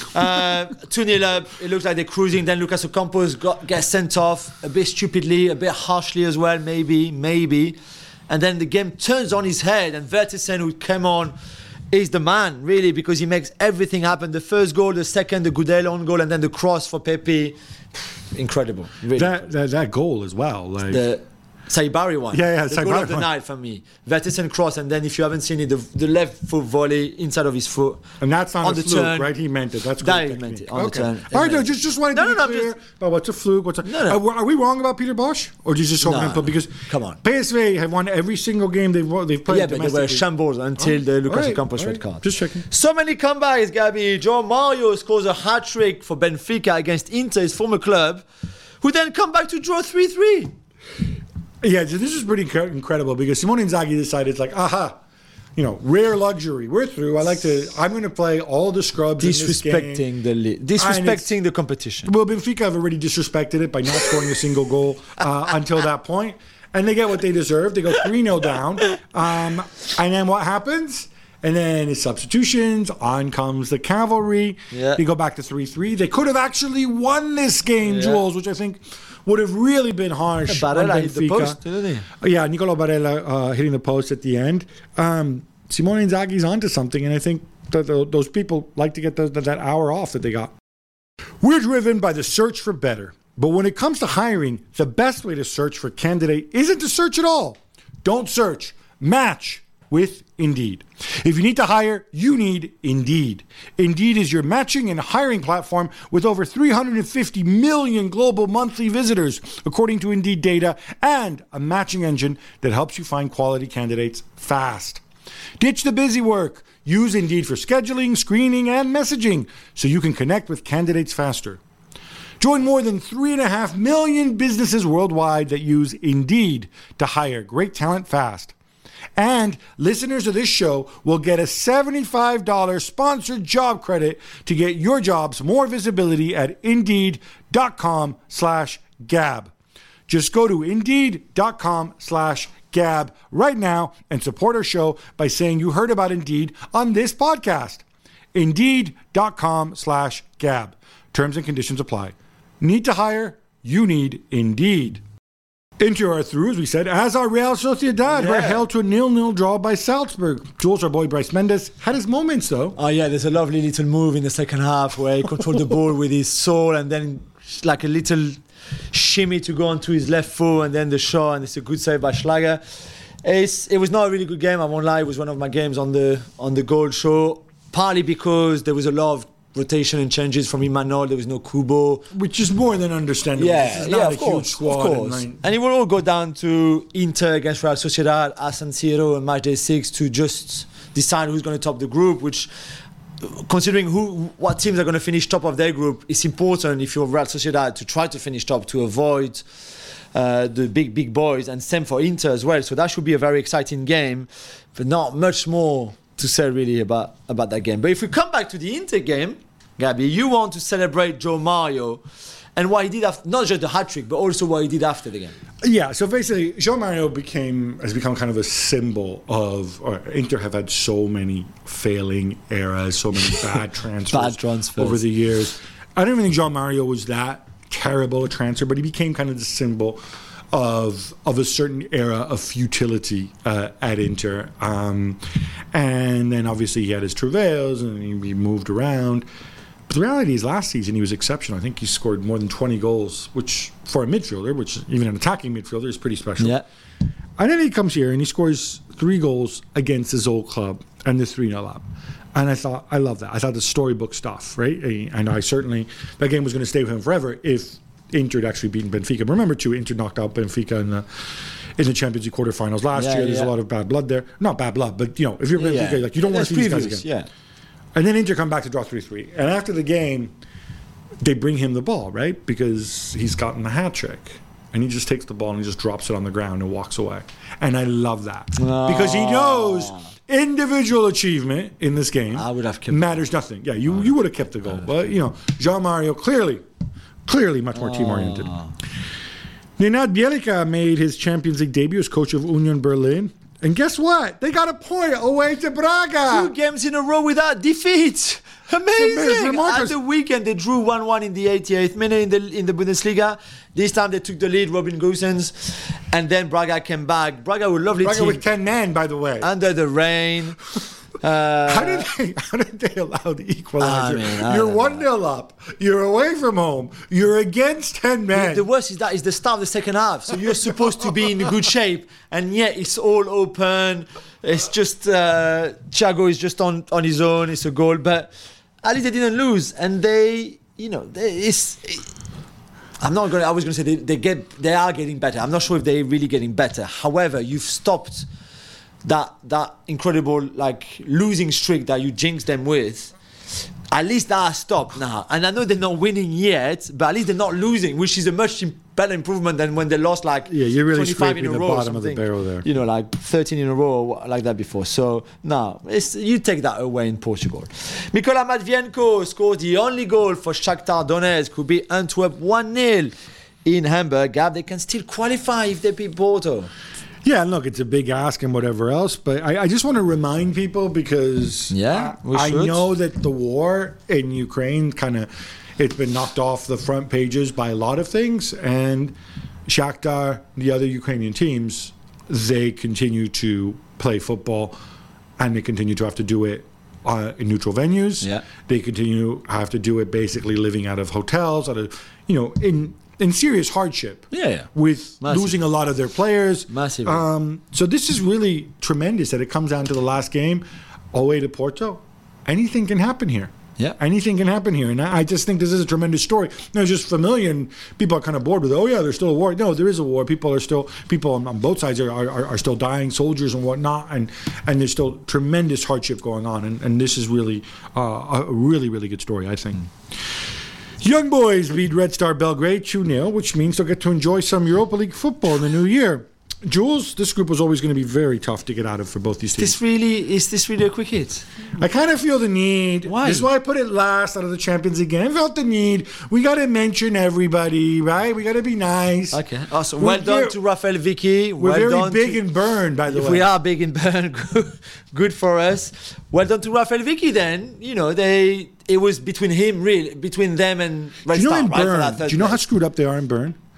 2-0 up. It looks like they're cruising. Then Lucas Ocampos gets sent off a bit stupidly, a bit harshly as well, maybe. And then the game turns on his head, and Vertesen, who came on, is the man, really, because he makes everything happen. The first goal, the second, the Gudel on goal, and then the cross for Pepe. Incredible. Really. That goal as well. The Saibari one. Yeah, the goal of the night for me. Vertesen cross, and then if you haven't seen it, the left foot volley inside of his foot. And that's not on a the fluke, turn. right? He meant it. That's that great. He meant it on the turn. All right, no, just wanted to be clear about what's a fluke. Are we wrong about Peter Bosz? Or did you just open him? Because come on. PSV have won every single game they've played. Yeah, but they were shambles until the Lucas Ocampos red card. Just checking. So many comebacks, Gabi. João Mario scores a hat-trick for Benfica against Inter, his former club, who then come back to draw 3-3. Yeah, this is pretty incredible because Simone Inzaghi decided, rare luxury. We're through. I'm going to play all the scrubs disrespecting in this game. Disrespecting the competition. Well, Benfica have already disrespected it by not scoring a single goal until that point. And they get what they deserve. They go 3-0 down. And then what happens? And then it's substitutions. On comes the cavalry. Yeah. They go back to 3-3. They could have actually won this game, Jules, which I think would have really been harsh on Barella Benfica. hit the post, didn't he? Yeah, Nicolo Barella hitting the post at the end. Simone Inzaghi's onto something, and I think that those people like to get that hour off that they got. We're driven by the search for better. But when it comes to hiring, the best way to search for a candidate isn't to search at all. Don't search. Match with Indeed. If you need to hire, you need Indeed. Indeed is your matching and hiring platform with over 350 million global monthly visitors, according to Indeed data, and a matching engine that helps you find quality candidates fast. Ditch the busy work. Use Indeed for scheduling, screening, and messaging so you can connect with candidates faster. Join more than 3.5 million businesses worldwide that use Indeed to hire great talent fast. And listeners of this show will get a $75 sponsored job credit to get your jobs more visibility at Indeed.com/Gab. Just go to Indeed.com/Gab right now and support our show by saying you heard about Indeed on this podcast. Indeed.com/Gab. Terms and conditions apply. Need to hire? You need Indeed. Inter are through, as we said, as are Real Sociedad, who are held to a 0-0 draw by Salzburg. Jules, our boy Bryce Mendes, had his moments, though. Oh, yeah, there's a lovely little move in the second half where he controlled the ball with his soul and then like a little shimmy to go onto his left foot and then the shot, and it's a good save by Schlager. It was not a really good game, I won't lie. It was one of my games on the goal show, partly because there was a lot of rotation and changes from Imanol. There was no Kubo, which is more than understandable. Yeah, this is not a course, huge squad. Of course. And it will all go down to Inter against Real Sociedad at San Siro on match day 6 to just decide who's going to top the group, which, considering what teams are going to finish top of their group, it's important if you're Real Sociedad to try to finish top to avoid the big boys, and same for Inter as well. So that should be a very exciting game, but not much more to say really about that game. But if we come back to the Inter game, Gabby, you want to celebrate Joe Mario and what he did after, not just the hat-trick, but also what he did after the game. Yeah, so basically, João Mario has become kind of a symbol of... Inter have had so many failing eras, so many bad transfers over the years. I don't even think João Mario was that terrible a transfer, but he became kind of the symbol of a certain era of futility at Inter. And then obviously he had his travails and he moved around. But the reality is last season he was exceptional. I think he scored more than 20 goals, which for a midfielder, which even an attacking midfielder, is pretty special. Yeah. And then he comes here and he scores 3 goals against his old club and the 3-0 up. And I love that. I thought the storybook stuff, right? And I certainly, that game was going to stay with him forever if Inter had actually beaten Benfica. But remember too, Inter knocked out Benfica in the Champions League quarterfinals last year. There's a lot of bad blood there. Not bad blood, but you know, if you're Benfica, like you don't want to see these guys again. Yeah. And then Inter come back to draw 3-3. And after the game, they bring him the ball, right? Because he's gotten a hat trick. And he just takes the ball and he just drops it on the ground and walks away. And I love that. Because he knows individual achievement in this game matters nothing. Yeah, you would have kept the goal. But, you know, João Mario clearly much more team-oriented. Nenad Bjelica made his Champions League debut as coach of Union Berlin. And guess what? They got a point away to Braga. 2 games in a row without defeat. Amazing. At the weekend, they drew 1-1 in the 88th minute in the Bundesliga. This time, they took the lead, Robin Gosens. And then Braga came back. Braga were a lovely team. Braga with 10 men, by the way. Under the rain. How did they allow the equalizer? You're 1-0 up. You're away from home. You're against 10 men. The worst is that it's the start of the second half. So you're supposed to be in good shape. And yet it's all open. It's just Thiago is just on his own. It's a goal. But at least they didn't lose. And I was going to say they are getting better. I'm not sure if they're really getting better. However, you've stopped that incredible losing streak that you jinxed them with. At least that has stopped now. And I know they're not winning yet, but at least they're not losing, which is a much better improvement than when they lost you're really 25 in a row, the bottom of the barrel there. 13 in a row like that before. So no, you take that away in Portugal. Mikola Matvienko scored the only goal for Shakhtar Donetsk, who beat Antwerp 1-0 in Hamburg. Gab, they can still qualify if they beat Porto. Yeah, look, it's a big ask and whatever else, but I just want to remind people because I know that the war in Ukraine it's been knocked off the front pages by a lot of things, and Shakhtar, the other Ukrainian teams, they continue to play football and they continue to have to do it in neutral venues. Yeah. They continue to have to do it basically living out of hotels, in serious hardship with losing a lot of their players. Massive. So this is really tremendous that it comes down to the last game, away to Porto. Anything can happen here. Yeah. Anything can happen here. And I just think this is a tremendous story. Now, just familiar, and people are kind of bored with, there's still a war. No, there is a war. People on both sides are still dying, soldiers and whatnot, and there's still tremendous hardship going on. And this is really a really, really good story, I think. Young Boys beat Red Star Belgrade 2-0, which means they'll get to enjoy some Europa League football in the new year. Jules, this group was always going to be very tough to get out of for both these teams. Is this really a quick hit? I kind of feel the need. Why? This is why I put it last out of the Champions League game. I felt the need. We got to mention everybody, right? We got to be nice. Okay. Awesome. Well done to Rafael Vicky. We're very big in Bern, by the way. If we are big in Bern, good for us. Well done to Rafael Vicky then. It was between them and Red Star. Do you know how screwed up they are in Bern?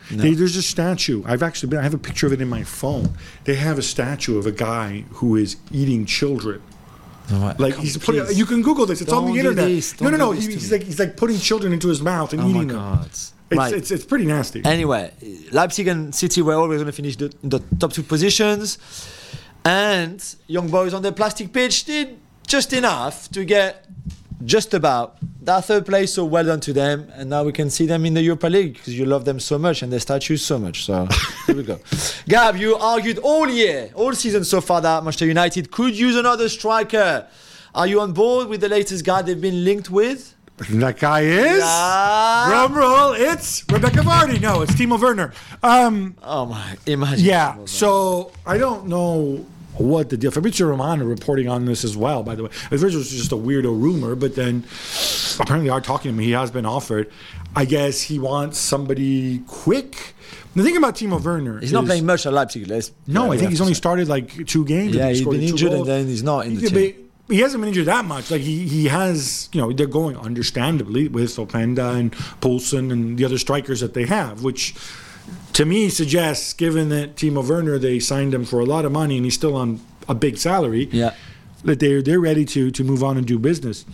No. There's a statue. I have a picture of it in my phone. They have a statue of a guy who is eating children. Like he's putting. You can Google this. It's on the internet. No. He's like putting children into his mouth and eating them. It's pretty nasty. Anyway, Leipzig and City were always going to finish the top 2 positions, and Young Boys on the plastic pitch did just enough to get just about that 3rd place. So well done to them, and now we can see them in the Europa League because you love them so much and their statues so much. So here we go. Gab, you argued all season so far that Manchester United could use another striker. Are you on board with the latest guy they've been linked with? That guy is drum roll. It's Rebecca Vardy. No, it's Timo Werner. Oh my! Imagine. Yeah. So I don't know what the deal. Fabrizio Romano reporting on this as well. By the way, at first it was just a weirdo rumor, but then apparently are talking to him. He has been offered. I guess he wants somebody quick. The thing about Timo Werner, he's not playing much at Leipzig. I think he's only started like 2 games. Yeah, he's been injured and then he's not in the team. He hasn't been injured that much. Like he has, they're going understandably with Openda and Poulsen and the other strikers that they have, which to me suggests, given that Timo Werner, they signed him for a lot of money and he's still on a big salary, that they're ready to move on and do business.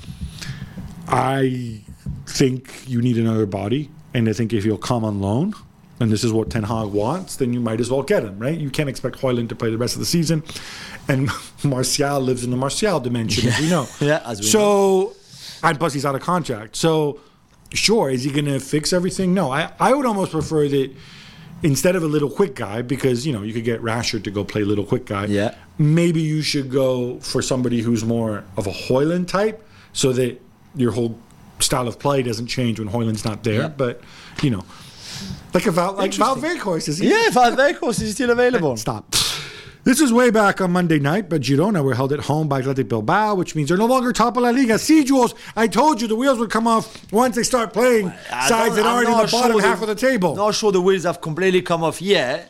I think you need another body, and I think if he'll come on loan, and this is what Ten Hag wants, then you might as well get him, right? You can't expect Højlund to play the rest of the season. And Martial lives in the Martial dimension, as we know. As we know. And plus he's out of contract. So, sure, is he going to fix everything? No. I would almost prefer that instead of a little quick guy, because, you could get Rashford to go play little quick guy, maybe you should go for somebody who's more of a Højlund type so that your whole style of play doesn't change when Højlund's not there. But, like Wout Weghorst, is he? Yeah, Wout Weghorst is still available. Stop. This is way back on Monday night, but Girona were held at home by Athletic Bilbao, which means they're no longer top of La Liga. See, Jules, I told you the wheels would come off once they start playing sides that aren't in the bottom half of the table. Not sure the wheels have completely come off yet.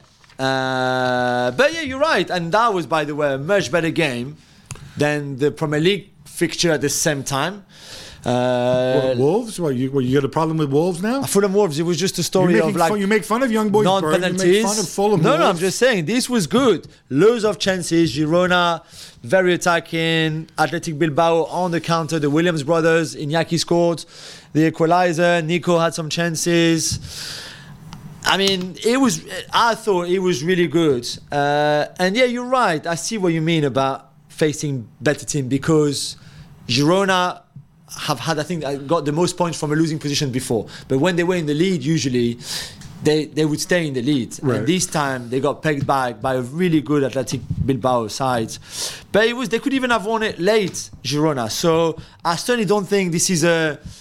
But yeah, you're right. And that was, by the way, a much better game than the Premier League fixture at the same time. Wolves? You got a problem with Wolves now? Fulham Wolves, it was just a story of you make fun of Young Boys non-penalties. You make fun of Fulham Wolves. No, I'm just saying this was good. Loads of chances. Girona very attacking. Athletic Bilbao on the counter. The Williams brothers, Iñaki scored the equalizer. Nico had some chances. I mean, I thought it was really good. And yeah, you're right. I see what you mean about facing better team, because Girona have had, I think, got the most points from a losing position before. But when they were in the lead, usually they would stay in the lead. Right. And this time they got pegged back by a really good Athletic Bilbao side. But they could even have won it late, Girona. So I certainly don't think this is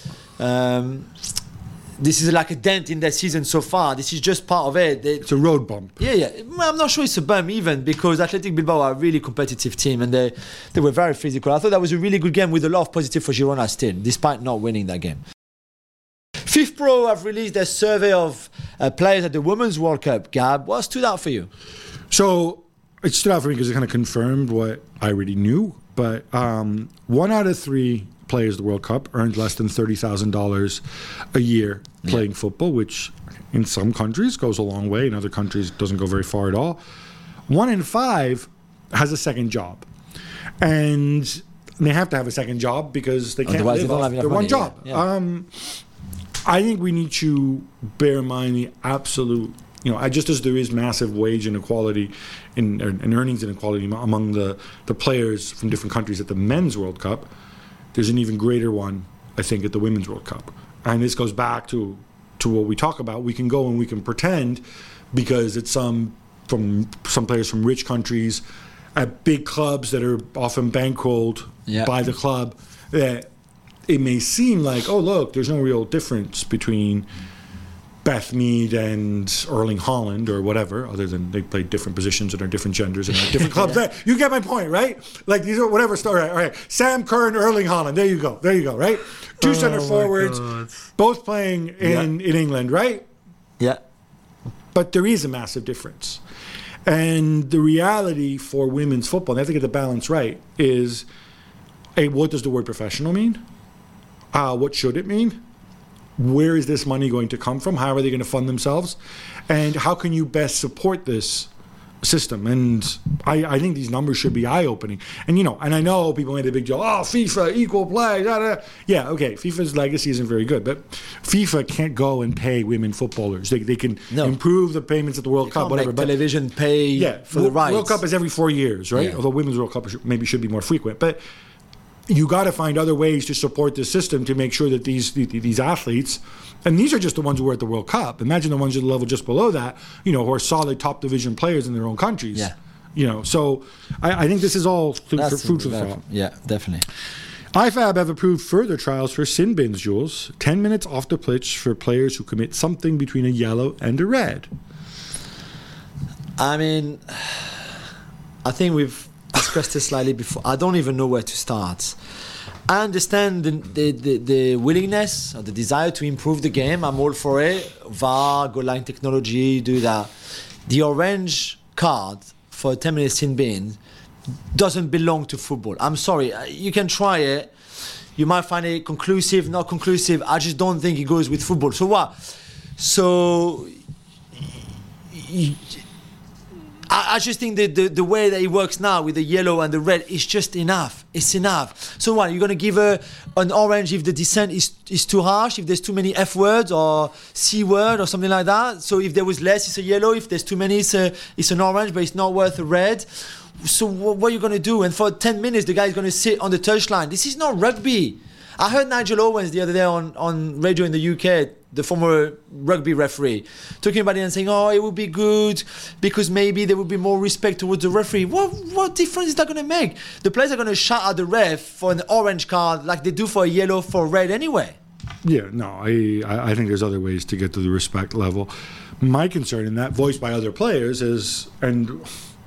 like a dent in their season so far. This is just part of it. It's a road bump. Yeah. Well, I'm not sure it's a bump even, because Athletic Bilbao are a really competitive team and they were very physical. I thought that was a really good game with a lot of positive for Girona still, despite not winning that game. FIFPro have released their survey of players at the Women's World Cup. Gab, what stood out for you? So it stood out for me because it kind of confirmed what I already knew. But 1 out of 3 players at the World Cup earned less than $30,000 a year playing football, which in some countries goes a long way. In other countries, doesn't go very far at all. 1 in 5 has a second job. And they have to have a second job because they can't live off their one job. Yeah. I think we need to bear in mind the absolute, just as there is massive wage inequality and earnings inequality among the players from different countries at the Men's World Cup, there's an even greater one, I think, at the Women's World Cup. And this goes back to what we talk about. We can go and we can pretend, because it's some players from rich countries at big clubs that are often bankrolled by the club, that it may seem like, oh, look, there's no real difference between Beth Mead and Erling Haaland or whatever, other than they play different positions and are different genders and are different clubs. You get my point, right? Like these are whatever story. All right. Sam Kerr and Erling Haaland. There you go, right? 2 center forwards, both playing in England, right? Yeah. But there is a massive difference. And the reality for women's football, and I have to get the balance right, is what does the word professional mean? What should it mean? where is this money going to come from? How are they going to fund themselves? And how can you best support this system? And I think these numbers should be eye-opening. And, and I know people made a big deal, FIFA, equal play, da, da. Yeah, okay, FIFA's legacy isn't very good, but FIFA can't go and pay women footballers. They can improve the payments at the World Cup, whatever. But television pay for the rights. World Cup is every 4 years, right? Yeah. Although Women's World Cup maybe should be more frequent. But you got to find other ways to support this system to make sure that these athletes, and these are just the ones who were at the World Cup. Imagine the ones at the level just below that, who are solid top division players in their own countries. Yeah. So I think this is all food for thought. Yeah, definitely. IFAB have approved further trials for sin bins, Jules. 10 minutes off the pitch for players who commit something between a yellow and a red. I mean, I think we've discussed this slightly before. I don't even know where to start. I understand the willingness or the desire to improve the game. I'm all for it. VAR, goal line technology, do that. The orange card for a 10-minute sin bin doesn't belong to football. I'm sorry. You can try it. You might find it conclusive, not conclusive. I just don't think it goes with football. So what? So I just think that the way that it works now with the yellow and the red is just enough. It's enough. So what? You're going to give an orange if the dissent is too harsh, if there's too many F words or C word or something like that. So if there was less, it's a yellow. If there's too many, it's an orange, but it's not worth a red. So what are you going to do? And for 10 minutes, the guy's going to sit on the touchline. This is not rugby. I heard Nigel Owens the other day on radio in the UK, the former rugby referee, talking about it and saying, it would be good because maybe there would be more respect towards the referee. What difference is that going to make? The players are going to shout at the ref for an orange card like they do for a yellow for red anyway. Yeah, no, I think there's other ways to get to the respect level. My concern in that, voiced by other players, is, and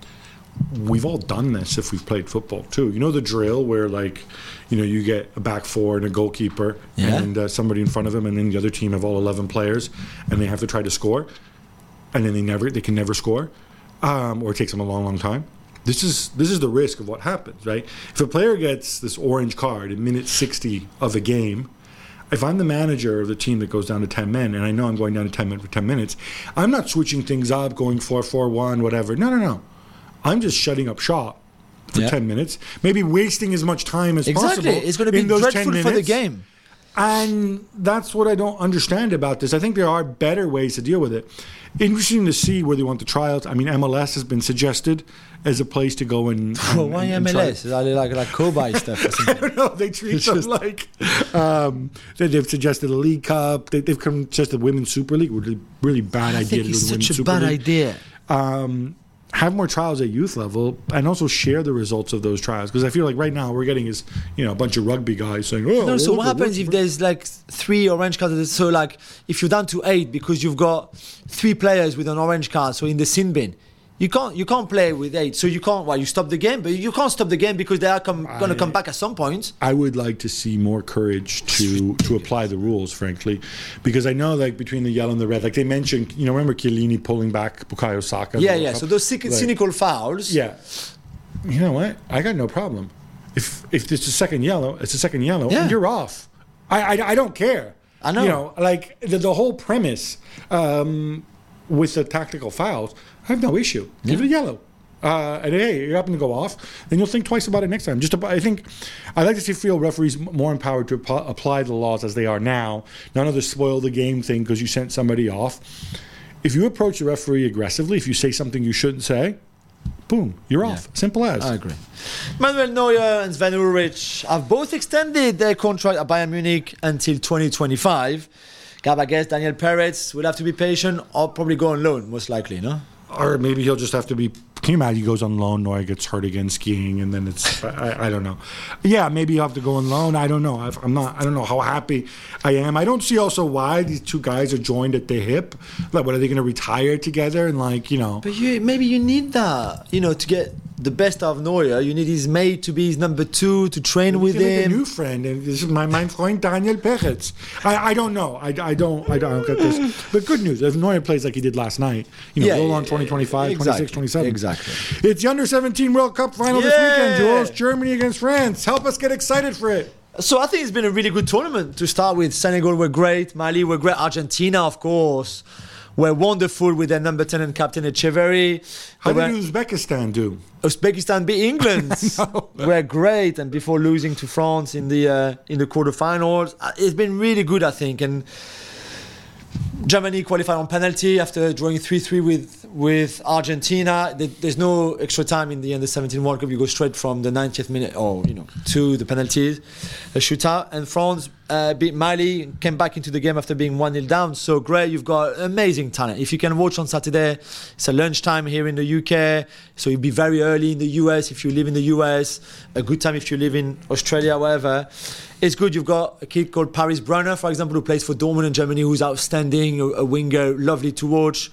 we've all done this if we've played football too. You know the drill where you get a back four and a goalkeeper and somebody in front of him, and then the other team have all 11 players and they have to try to score, and then they can never score, or it takes them a long time. This is the risk of what happens, right? If a player gets this orange card in minute 60 of a game, if I'm the manager of the team that goes down to 10 men, and I know I'm going down to 10 men for 10 minutes, I'm not switching things up, going 4-4-1, whatever. No. I'm just shutting up shop for 10 minutes, maybe wasting as much time as possible. It's going to be dreadful for the game. And that's what I don't understand about this. I think there are better ways to deal with it. Interesting to see where they want the trials. I mean, MLS has been suggested as a place to go and why MLS? Are they like Kobe stuff or something? I don't know. They treat them like they've suggested a League Cup. They've suggested Women's Super League. Really bad idea. I think it's such a bad idea. Have more trials at youth level and also share the results of those trials, because I feel like right now we're getting is a bunch of rugby guys saying, so what happens if there's like 3 orange cards? So like if you're down to 8 because you've got 3 players with an orange card, so in the sin bin you can't play with 8, so you can't. You stop the game, but you can't stop the game because they are going to come back at some point. I would like to see more courage to apply the rules, frankly, because I know like between the yellow and the red, like they mentioned, remember Chiellini pulling back Bukayo Saka? Yeah. So those cynical fouls. Yeah. You know what? I got no problem. If it's a second yellow, it's a second yellow. Yeah. And you're off. I don't care. I know. Like the whole premise with the tactical fouls, I have no issue. Give it a yellow. And hey, you happen to go off, then you'll think twice about it next time. I think I'd like to feel referees more empowered to apply the laws as they are now. None of the spoil the game thing because you sent somebody off. If you approach the referee aggressively, if you say something you shouldn't say, boom, you're off. Simple as. I agree. Manuel Neuer and Sven Ulreich have both extended their contract at Bayern Munich until 2025. Gab, I guess Daniel Peretz will have to be patient or probably go on loan, most likely, no? Or maybe he'll just have to be. Can you imagine he goes on loan, Neuer gets hurt again skiing, and then it's. I don't know. Yeah, maybe he'll have to go on loan. I don't know. I don't know how happy I am. I don't see also why these two guys are joined at the hip. Like, what are they going to retire together and But maybe you need that. To get the best out of Neuer, you need his mate to be his number 2 to train with him. A new friend, and this is my friend Daniel Peretz. I don't know. I don't get this. But good news. If Neuer plays like he did last night, roll on 2025, exactly. 26, 27. Exactly. It's the Under-17 World Cup final this weekend, Jules. Germany against France. Help us get excited for it. So I think it's been a really good tournament to start with. Senegal were great, Mali were great, Argentina, of course, were wonderful with their number 10 and captain Echeverry. How did Uzbekistan do? Uzbekistan beat England. Were great, and before losing to France in the quarterfinals, it's been really good, I think. And Germany qualified on penalty after drawing 3-3 with Argentina. There's no extra time in the under-17 World Cup. You go straight from the 90th minute to the penalties, a shootout. And France beat Mali, came back into the game after being 1-0 down. So great, you've got amazing talent. If you can watch on Saturday, it's a lunchtime here in the UK, so you'll be very early in the US if you live in the US, a good time if you live in Australia, wherever. It's good. You've got a kid called Paris Brunner, for example, who plays for Dortmund in Germany, who's outstanding, a winger, lovely to watch.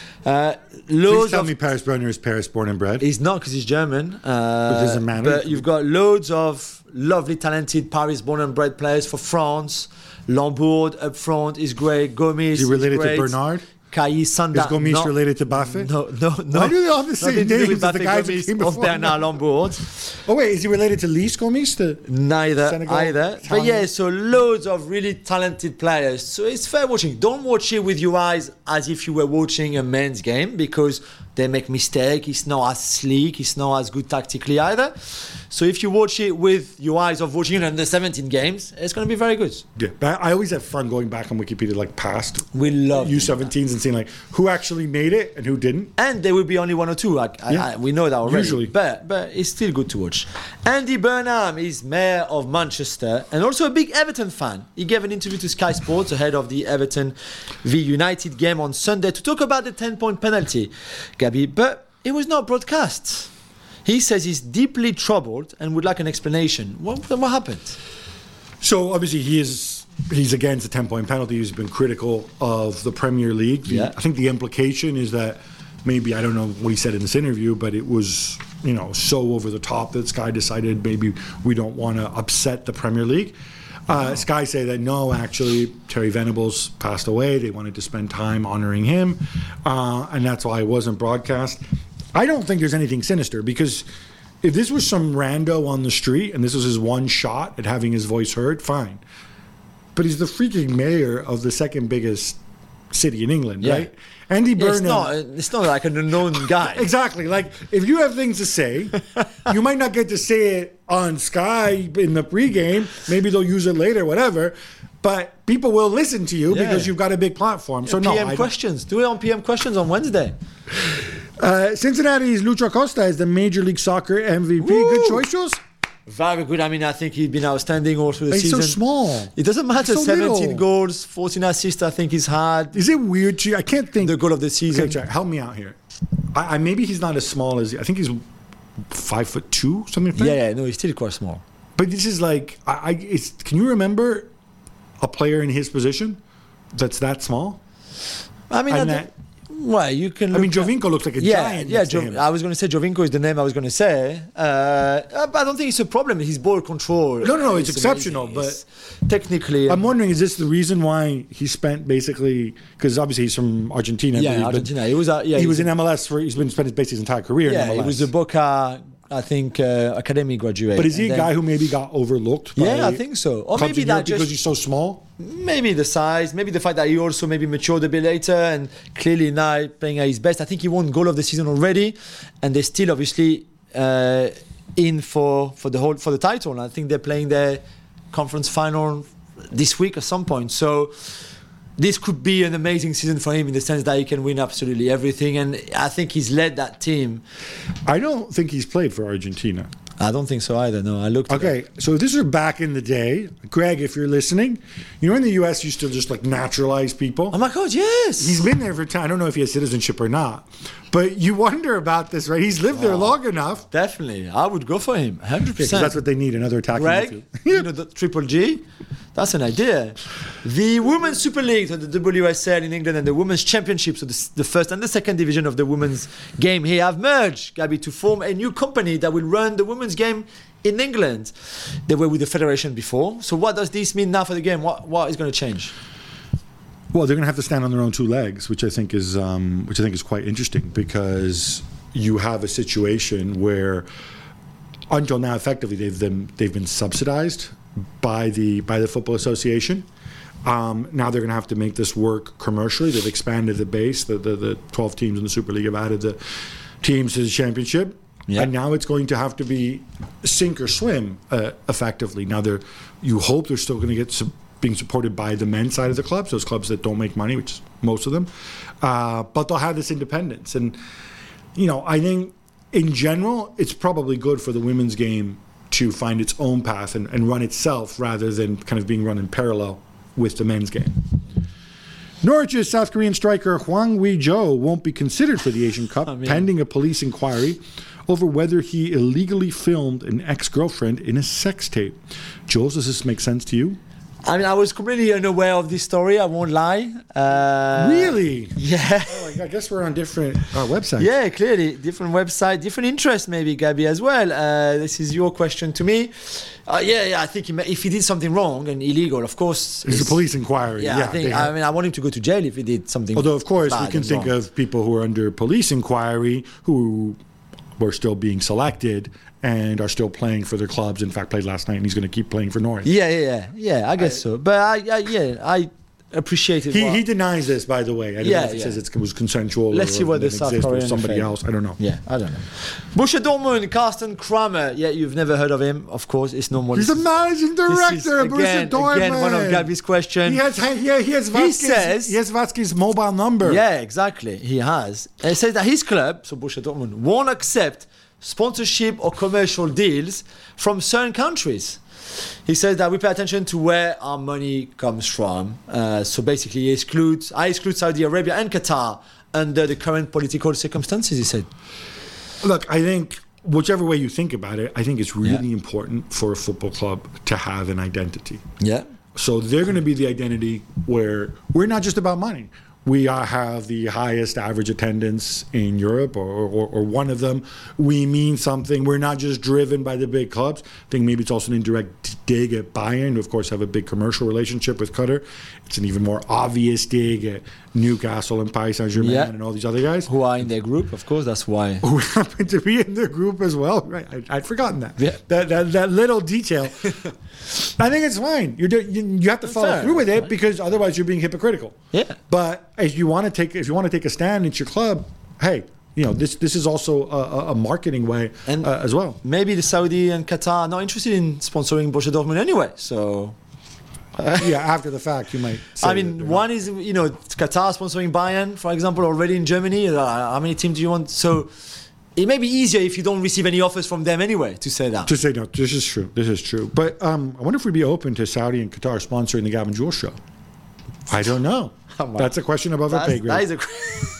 Please tell me Paris Brunner is Paris born and bred. He's not, because he's German. But doesn't matter. But you've got loads of lovely, talented Paris born and bred players for France. Lambourd up front is great. Gomis is he related is great. to Bernard? Kai Sanda. Is Gomis related to Bafé? No. Why do they all have the same names as the guys who came before? Bernard Lambourd. Oh wait, is he related to Lys Gomis? Neither, Senegal, either. Italian? But yeah, so loads of really talented players. So it's fair watching. Don't watch it with your eyes as if you were watching a men's game, because they make mistakes. It's not as sleek. It's not as good tactically either. So if you watch it with your eyes of watching under 17 games, it's going to be very good. Yeah, but I always have fun going back on Wikipedia, like past We love U17s and seeing like who actually made it and who didn't. And there will be only one or two. We know that already. Usually. But it's still good to watch. Andy Burnham is mayor of Manchester and also a big Everton fan. He gave an interview to Sky Sports ahead of the Everton v United game on Sunday to talk about the 10-point penalty, Gabby. But it was not broadcast. He says he's deeply troubled and would like an explanation. What happened? So obviously he's against the 10-point penalty. He's been critical of the Premier League. Yeah. I think the implication is that maybe, I don't know what he said in this interview, but it was so over the top that Sky decided maybe we don't want to upset the Premier League. Sky say that no, actually Terry Venables passed away. They wanted to spend time honoring him, and that's why it wasn't broadcast. I don't think there's anything sinister, because if this was some rando on the street and this was his one shot at having his voice heard, fine. But he's the freaking mayor of the second biggest city in England, right? Andy Burnham. It's not like an unknown guy. Exactly. Like, if you have things to say, you might not get to say it on Sky in the pregame. Maybe they'll use it later, whatever. But people will listen to you because you've got a big platform. So PM Questions. Do it on PM Questions on Wednesday. Cincinnati's Lucho Costa is the Major League Soccer MVP. Woo! Good choice, Jules? Very good. I mean, I think he's been outstanding all through the He's season. so small. It doesn't matter. So 17 little. goals, 14 assists, I think he's had. Is it weird to you? I can't think. The goal of the season. Okay, help me out here. I maybe he's not as small as, I think he's 5'2", something like that. Yeah, no, he's still quite small. But this is like, can you remember a player in his position that's that small? I mean, well, you can. I mean, Jovinko looks like a giant. Yeah, next to him. I was going to say Jovinko is the name I was going to say. But I don't think it's a problem. His ball control. No, it's exceptional. Amazing. But technically, I'm wondering, is this the reason why he spent basically? Because obviously he's from Argentina. Yeah, Argentina. He was in MLS he's been spent basically his entire career. Yeah, in MLS. he was a Boca, I think, academy graduate. But is he a guy who maybe got overlooked? Yeah, I think so. Or maybe that just because he's so small. Maybe the size, maybe the fact that he also maybe matured a bit later and clearly now playing at his best. I think he won goal of the season already, and they're still obviously in for the title. And I think they're playing their conference final this week at some point. So this could be an amazing season for him in the sense that he can win absolutely everything. And I think he's led that team. I don't think he's played for Argentina. I don't think so either. No, I looked. Okay, so if this were back in the day, Greg, if you're listening, in the U.S. used to just like naturalize people. Oh my God, yes. He's been there for time. I don't know if he has citizenship or not, but you wonder about this, right? He's lived there long enough. Definitely, I would go for him, 100%. Because that's what they need, another attacking Greg, the Triple G. That's an idea. The Women's Super League, so the WSL in England, and the Women's Championship, so the first and the second division of the women's game here, have merged, Gabby, to form a new company that will run the women's game in England. They were with the federation before. So what does this mean now for the game? What is going to change? Well, they're going to have to stand on their own two legs, which I think is quite interesting, because you have a situation where until now, effectively, they've been subsidized by the Football Association. Now they're going to have to make this work commercially. They've expanded the base. The 12 teams in the Super League have added the teams to the championship. Yeah. And now it's going to have to be sink or swim effectively. Now you hope they're still going to get being supported by the men's side of the clubs, those clubs that don't make money, which is most of them. But they'll have this independence. And, I think in general, it's probably good for the women's game to find its own path and run itself rather than kind of being run in parallel with the men's game. Norwich's South Korean striker Hwang Wee-jo won't be considered for the Asian Cup pending a police inquiry over whether he illegally filmed an ex-girlfriend in a sex tape. Jules, does this make sense to you? I was completely unaware of this story, I won't lie. Really? Yeah. Oh, I guess we're on different websites. Yeah, clearly. Different website, different interest maybe, Gabi, as well. This is your question to me. I think if he did something wrong and illegal, of course... It's a police inquiry. Yeah, I want him to go to jail if he did something Although, of course, we bad can and think wrong. of people who are under police inquiry who were still being selected and are still playing for their clubs. In fact, played last night, and he's going to keep playing for Norwich. Yeah, I guess so. But I appreciate it. He denies this, by the way. I don't know if he says it was consensual. Let's see what the South Korean or somebody affair. else. I don't know. Yeah, I don't know. Borussia Dortmund, Carsten Kramer. Yeah, you've never heard of him, of course. It's normal. He's the managing director of Borussia Dortmund. Again, one of Gabi's questions. He has Vasquez's mobile number. Yeah, exactly. He has. And it says that his club, so Borussia Dortmund, won't accept sponsorship or commercial deals from certain countries. He says that we pay attention to where our money comes from. So basically, I exclude Saudi Arabia and Qatar under the current political circumstances, he said. Look, I think whichever way you think about it, I think it's really important for a football club to have an identity. Yeah. So they're going to be the identity where we're not just about money. We have the highest average attendance in Europe, or one of them. We mean something. We're not just driven by the big clubs. I think maybe it's also an indirect dig at Bayern, who, of course, have a big commercial relationship with Qatar. It's an even more obvious dig at Newcastle and Paris Saint-Germain and all these other guys. Who are in their group, of course, that's why. Who happen to be in their group as well. Right, I'd forgotten that. Yeah. That little detail. I think it's fine. You have to follow through with it, because otherwise you're being hypocritical. Yeah. But if you want to take a stand, it's your club. Hey, this is also a marketing way as well. Maybe the Saudi and Qatar are not interested in sponsoring Borussia Dortmund anyway. So after the fact, you might say one is Qatar sponsoring Bayern, for example, already in Germany. How many teams do you want? So it may be easier if you don't receive any offers from them anyway to say that. To say no, this is true. But I wonder if we'd be open to Saudi and Qatar sponsoring the Gavin Jules show. I don't know. That's a question above our pay grade. That is a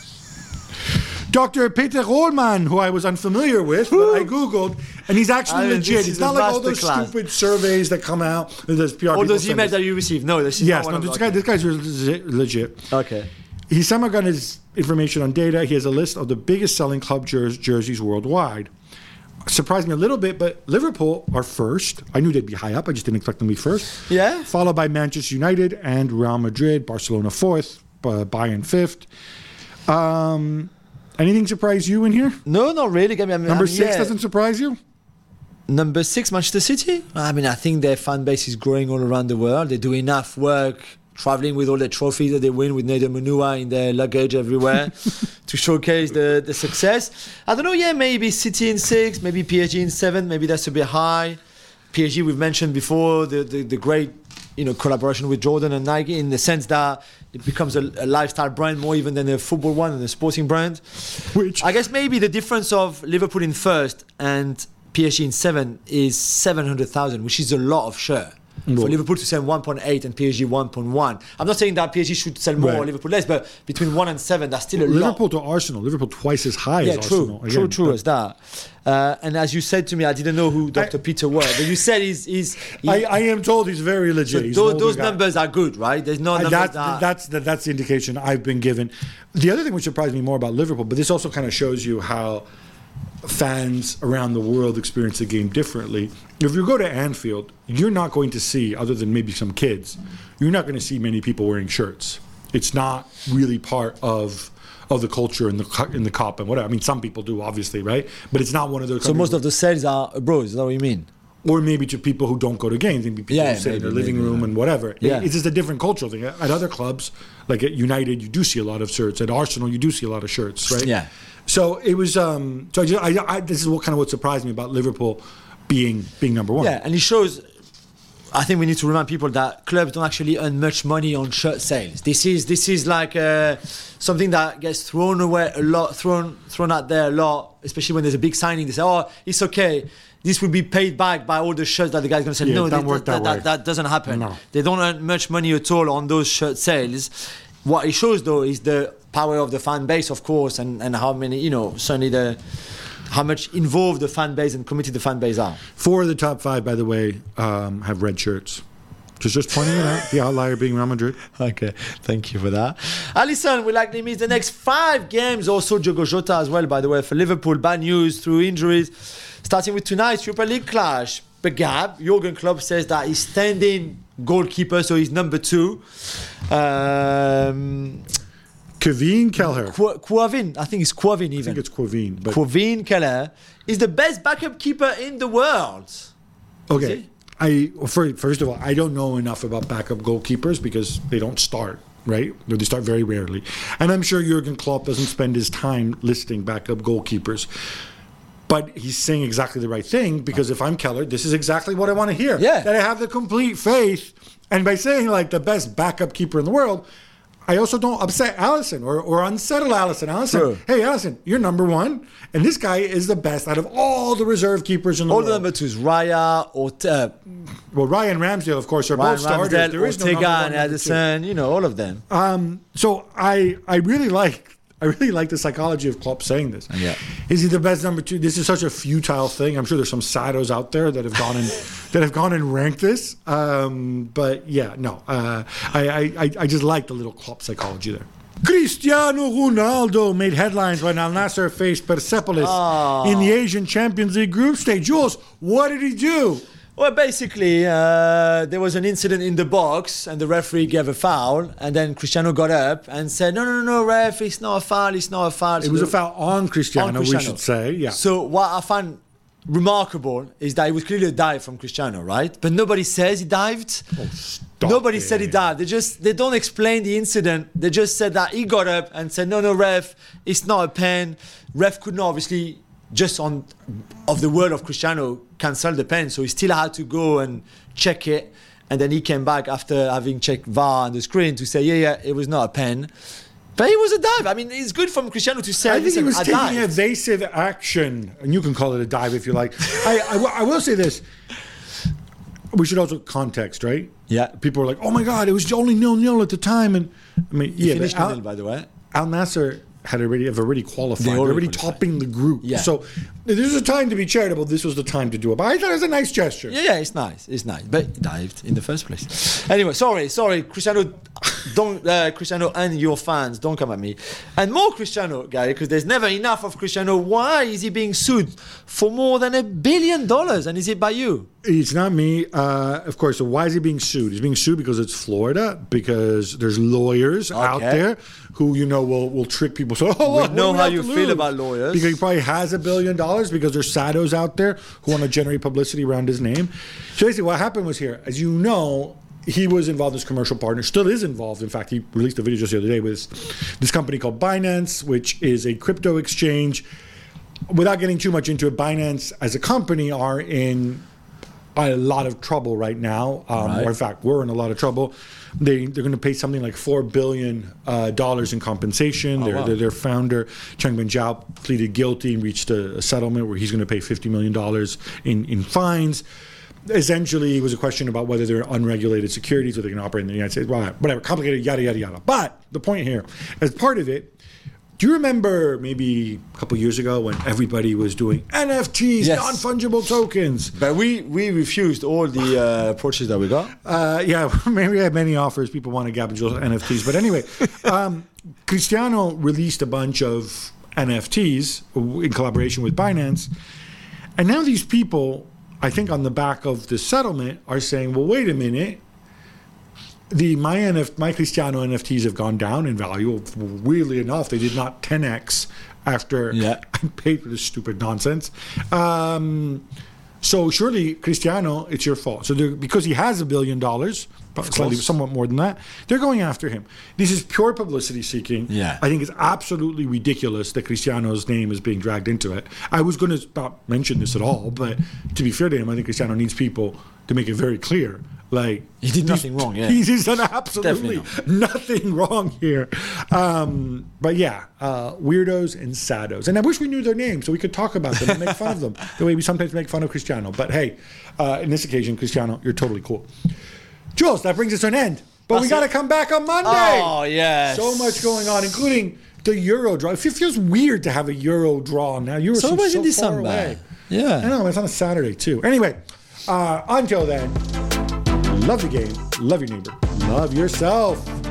Dr. Peter Rohlmann, who I was unfamiliar with, but I Googled, and he's actually legit. It's not like all those stupid surveys that come out. There's PR all those emails that you receive. No, this is not one of them. This guy's legit. Okay. He's somehow got his information on data. He has a list of the biggest selling club jerseys worldwide. Surprised me a little bit, but Liverpool are first. I knew they'd be high up. I just didn't expect them to be first. Yeah. Followed by Manchester United and Real Madrid. Barcelona fourth. Bayern fifth. Anything surprise you in here? No, not really. Number 6 doesn't surprise you? Number 6, Manchester City. I think their fan base is growing all around the world. They do enough work traveling with all the trophies that they win with Nader Munua in their luggage everywhere to showcase the success. I don't know, maybe City in 6, maybe PSG in 7, maybe that's a bit high. PSG, we've mentioned before, the great collaboration with Jordan and Nike, in the sense that it becomes a lifestyle brand more even than a football one and a sporting brand. Which I guess maybe the difference of Liverpool in first and PSG in 7 is 700,000, which is a lot of share. For Liverpool to sell 1.8 and PSG 1.1. I'm not saying that PSG should sell more or Liverpool less, but between 1 and 7, that's still a lot. Liverpool to Arsenal. Liverpool twice as high as Arsenal. True as that. And as you said to me, I didn't know who Dr. Peter was, but you said he's I am told he's very legit. So those numbers are good, right? There's no numbers that's the indication I've been given. The other thing which surprised me more about Liverpool, but this also kind of shows you how fans around the world experience the game differently. If you go to Anfield, you're not going to see, other than maybe some kids, you're not going to see many people wearing shirts. It's not really part of the culture in the Cup and whatever. I mean, some people do, obviously, right? But it's not one of those. So most of the sales are abroad. Is that what you mean? or maybe to people who don't go to games, maybe people who sit in their living room and whatever. Yeah. It's just a different cultural thing. At other clubs, like at United, you do see a lot of shirts. At Arsenal, you do see a lot of shirts, right? Yeah. So it was. This is what surprised me about Liverpool being number one. Yeah, and it shows. I think we need to remind people that clubs don't actually earn much money on shirt sales. This is like something that gets thrown away a lot, thrown out there a lot, especially when there's a big signing. They say, "Oh, it's okay. This will be paid back by all the shirts that the guy's going to sell." No, that doesn't happen. No. They don't earn much money at all on those shirt sales. What it shows, though, is the power of the fan base, of course, and how many, certainly how much involved the fan base and committed the fan base are. 4 of the top 5, by the way, have red shirts. Just pointing it out, the outlier being Real Madrid. Okay, thank you for that. Alisson will likely miss the next 5 games. Also, Diogo Jota as well, by the way, for Liverpool. Bad news through injuries. Starting with tonight's Europa League clash. Begab, Jurgen Klopp says that he's standing goalkeeper, so he's number 2. Kevin Kelleher. Quavin, I think it's Quavin even. I think it's Quavin. But Quavin Kelleher is the best backup keeper in the world. Okay. First of all, I don't know enough about backup goalkeepers because they don't start, right? Or they start very rarely. And I'm sure Jurgen Klopp doesn't spend his time listing backup goalkeepers. But he's saying exactly the right thing, because if I'm Keller, this is exactly what I want to hear. Yeah. That I have the complete faith. And by saying like the best backup keeper in the world, I also don't upset Alisson or unsettle Alisson. True. Hey, Alisson, you're number 1. And this guy is the best out of all the reserve keepers in the world. All the number 2s, Raya, well, Ryan Ramsdale, of course, are both starters. There is Ortega no and Ederson, all of them. So I really like the psychology of Klopp saying this. Yeah. Is he the best number 2? This is such a futile thing. I'm sure there's some sados out there that have gone and ranked this. But yeah, no. I just like the little Klopp psychology there. Cristiano Ronaldo made headlines when Al Nassr faced Persepolis in the Asian Champions League group stage. Jules, what did he do? Well, basically, there was an incident in the box and the referee gave a foul, and then Cristiano got up and said, no, ref, it's not a foul. It was a foul on Cristiano, we should say. Yeah. So what I found remarkable is that it was clearly a dive from Cristiano, right? But nobody says he dived. Nobody said he dived. They don't explain the incident. They just said that he got up and said, no, ref, it's not a pen. Ref could not obviously just of the word of Cristiano cancel the pen, so he still had to go and check it, and then he came back after having checked VAR on the screen to say it was not a pen, but it was a dive. I mean, it's good from Cristiano to say I think he was taking dive. evasive action, and you can call it a dive if you like. I will say this, we should also context, right? Yeah, people are like, oh my god, it was only 0-0 at the time, and I mean, he finished 0-0, by the way. Al Nassr have already qualified. They're already topping the group. Yeah. So there's a time to be charitable. This was the time to do it. But I thought it was a nice gesture. Yeah, it's nice. But he dived in the first place. Anyway, sorry, Cristiano. Cristiano and your fans, don't come at me. And more Cristiano, guy, because there's never enough of Cristiano. Why is he being sued for more than $1 billion? And is it by you? It's not me, of course. So why is he being sued? He's being sued because it's Florida, because there's lawyers out there who will trick people. So we know how you feel about lawyers. Because he probably has $1 billion, because there's sados out there who want to generate publicity around his name. So basically, what happened was here, as you know, he was involved as commercial partner, still is involved. In fact, he released a video just the other day with this company called Binance, which is a crypto exchange. Without getting too much into it, Binance as a company are in a lot of trouble right now. Or in fact, we're in a lot of trouble. They're going to pay something like $4 billion in compensation. Their founder, Changpeng Zhao, pleaded guilty and reached a settlement where he's going to pay $50 million in fines. Essentially, it was a question about whether they're unregulated securities or they can operate in the United States. Well, whatever, complicated, yada, yada, yada. But the point here, as part of it, do you remember maybe a couple years ago when everybody was doing NFTs, non-fungible tokens? But we refused all the approaches that we got. Maybe we had many offers. People wanted Gab and Jules NFTs. But anyway, Cristiano released a bunch of NFTs in collaboration with Binance. And now these people, I think on the back of the settlement, are saying, well, wait a minute. My Cristiano NFTs have gone down in value. Weirdly enough, they did not 10x after I paid for this stupid nonsense. So surely, Cristiano, it's your fault. So because he has $1 billion, slightly, somewhat more than that, they're going after him. This is pure publicity seeking. Yeah. I think it's absolutely ridiculous that Cristiano's name is being dragged into it. I was going to not mention this at all, but to be fair to him, I think Cristiano needs people to make it very clear. Like, he did nothing wrong. Yeah, he's done absolutely nothing wrong here. But yeah, weirdos and saddos, and I wish we knew their names so we could talk about them and make fun of them the way we sometimes make fun of Cristiano. But hey, in this occasion, Cristiano, you're totally cool. Jules, that brings us to an end. But we got to come back on Monday. Oh yes, so much going on, including the Euro draw. It feels weird to have a Euro draw now. Euro so seems in so far December. away. Yeah, I know, it's on a Saturday too. Anyway, until then. Love the game, love your neighbor, love yourself.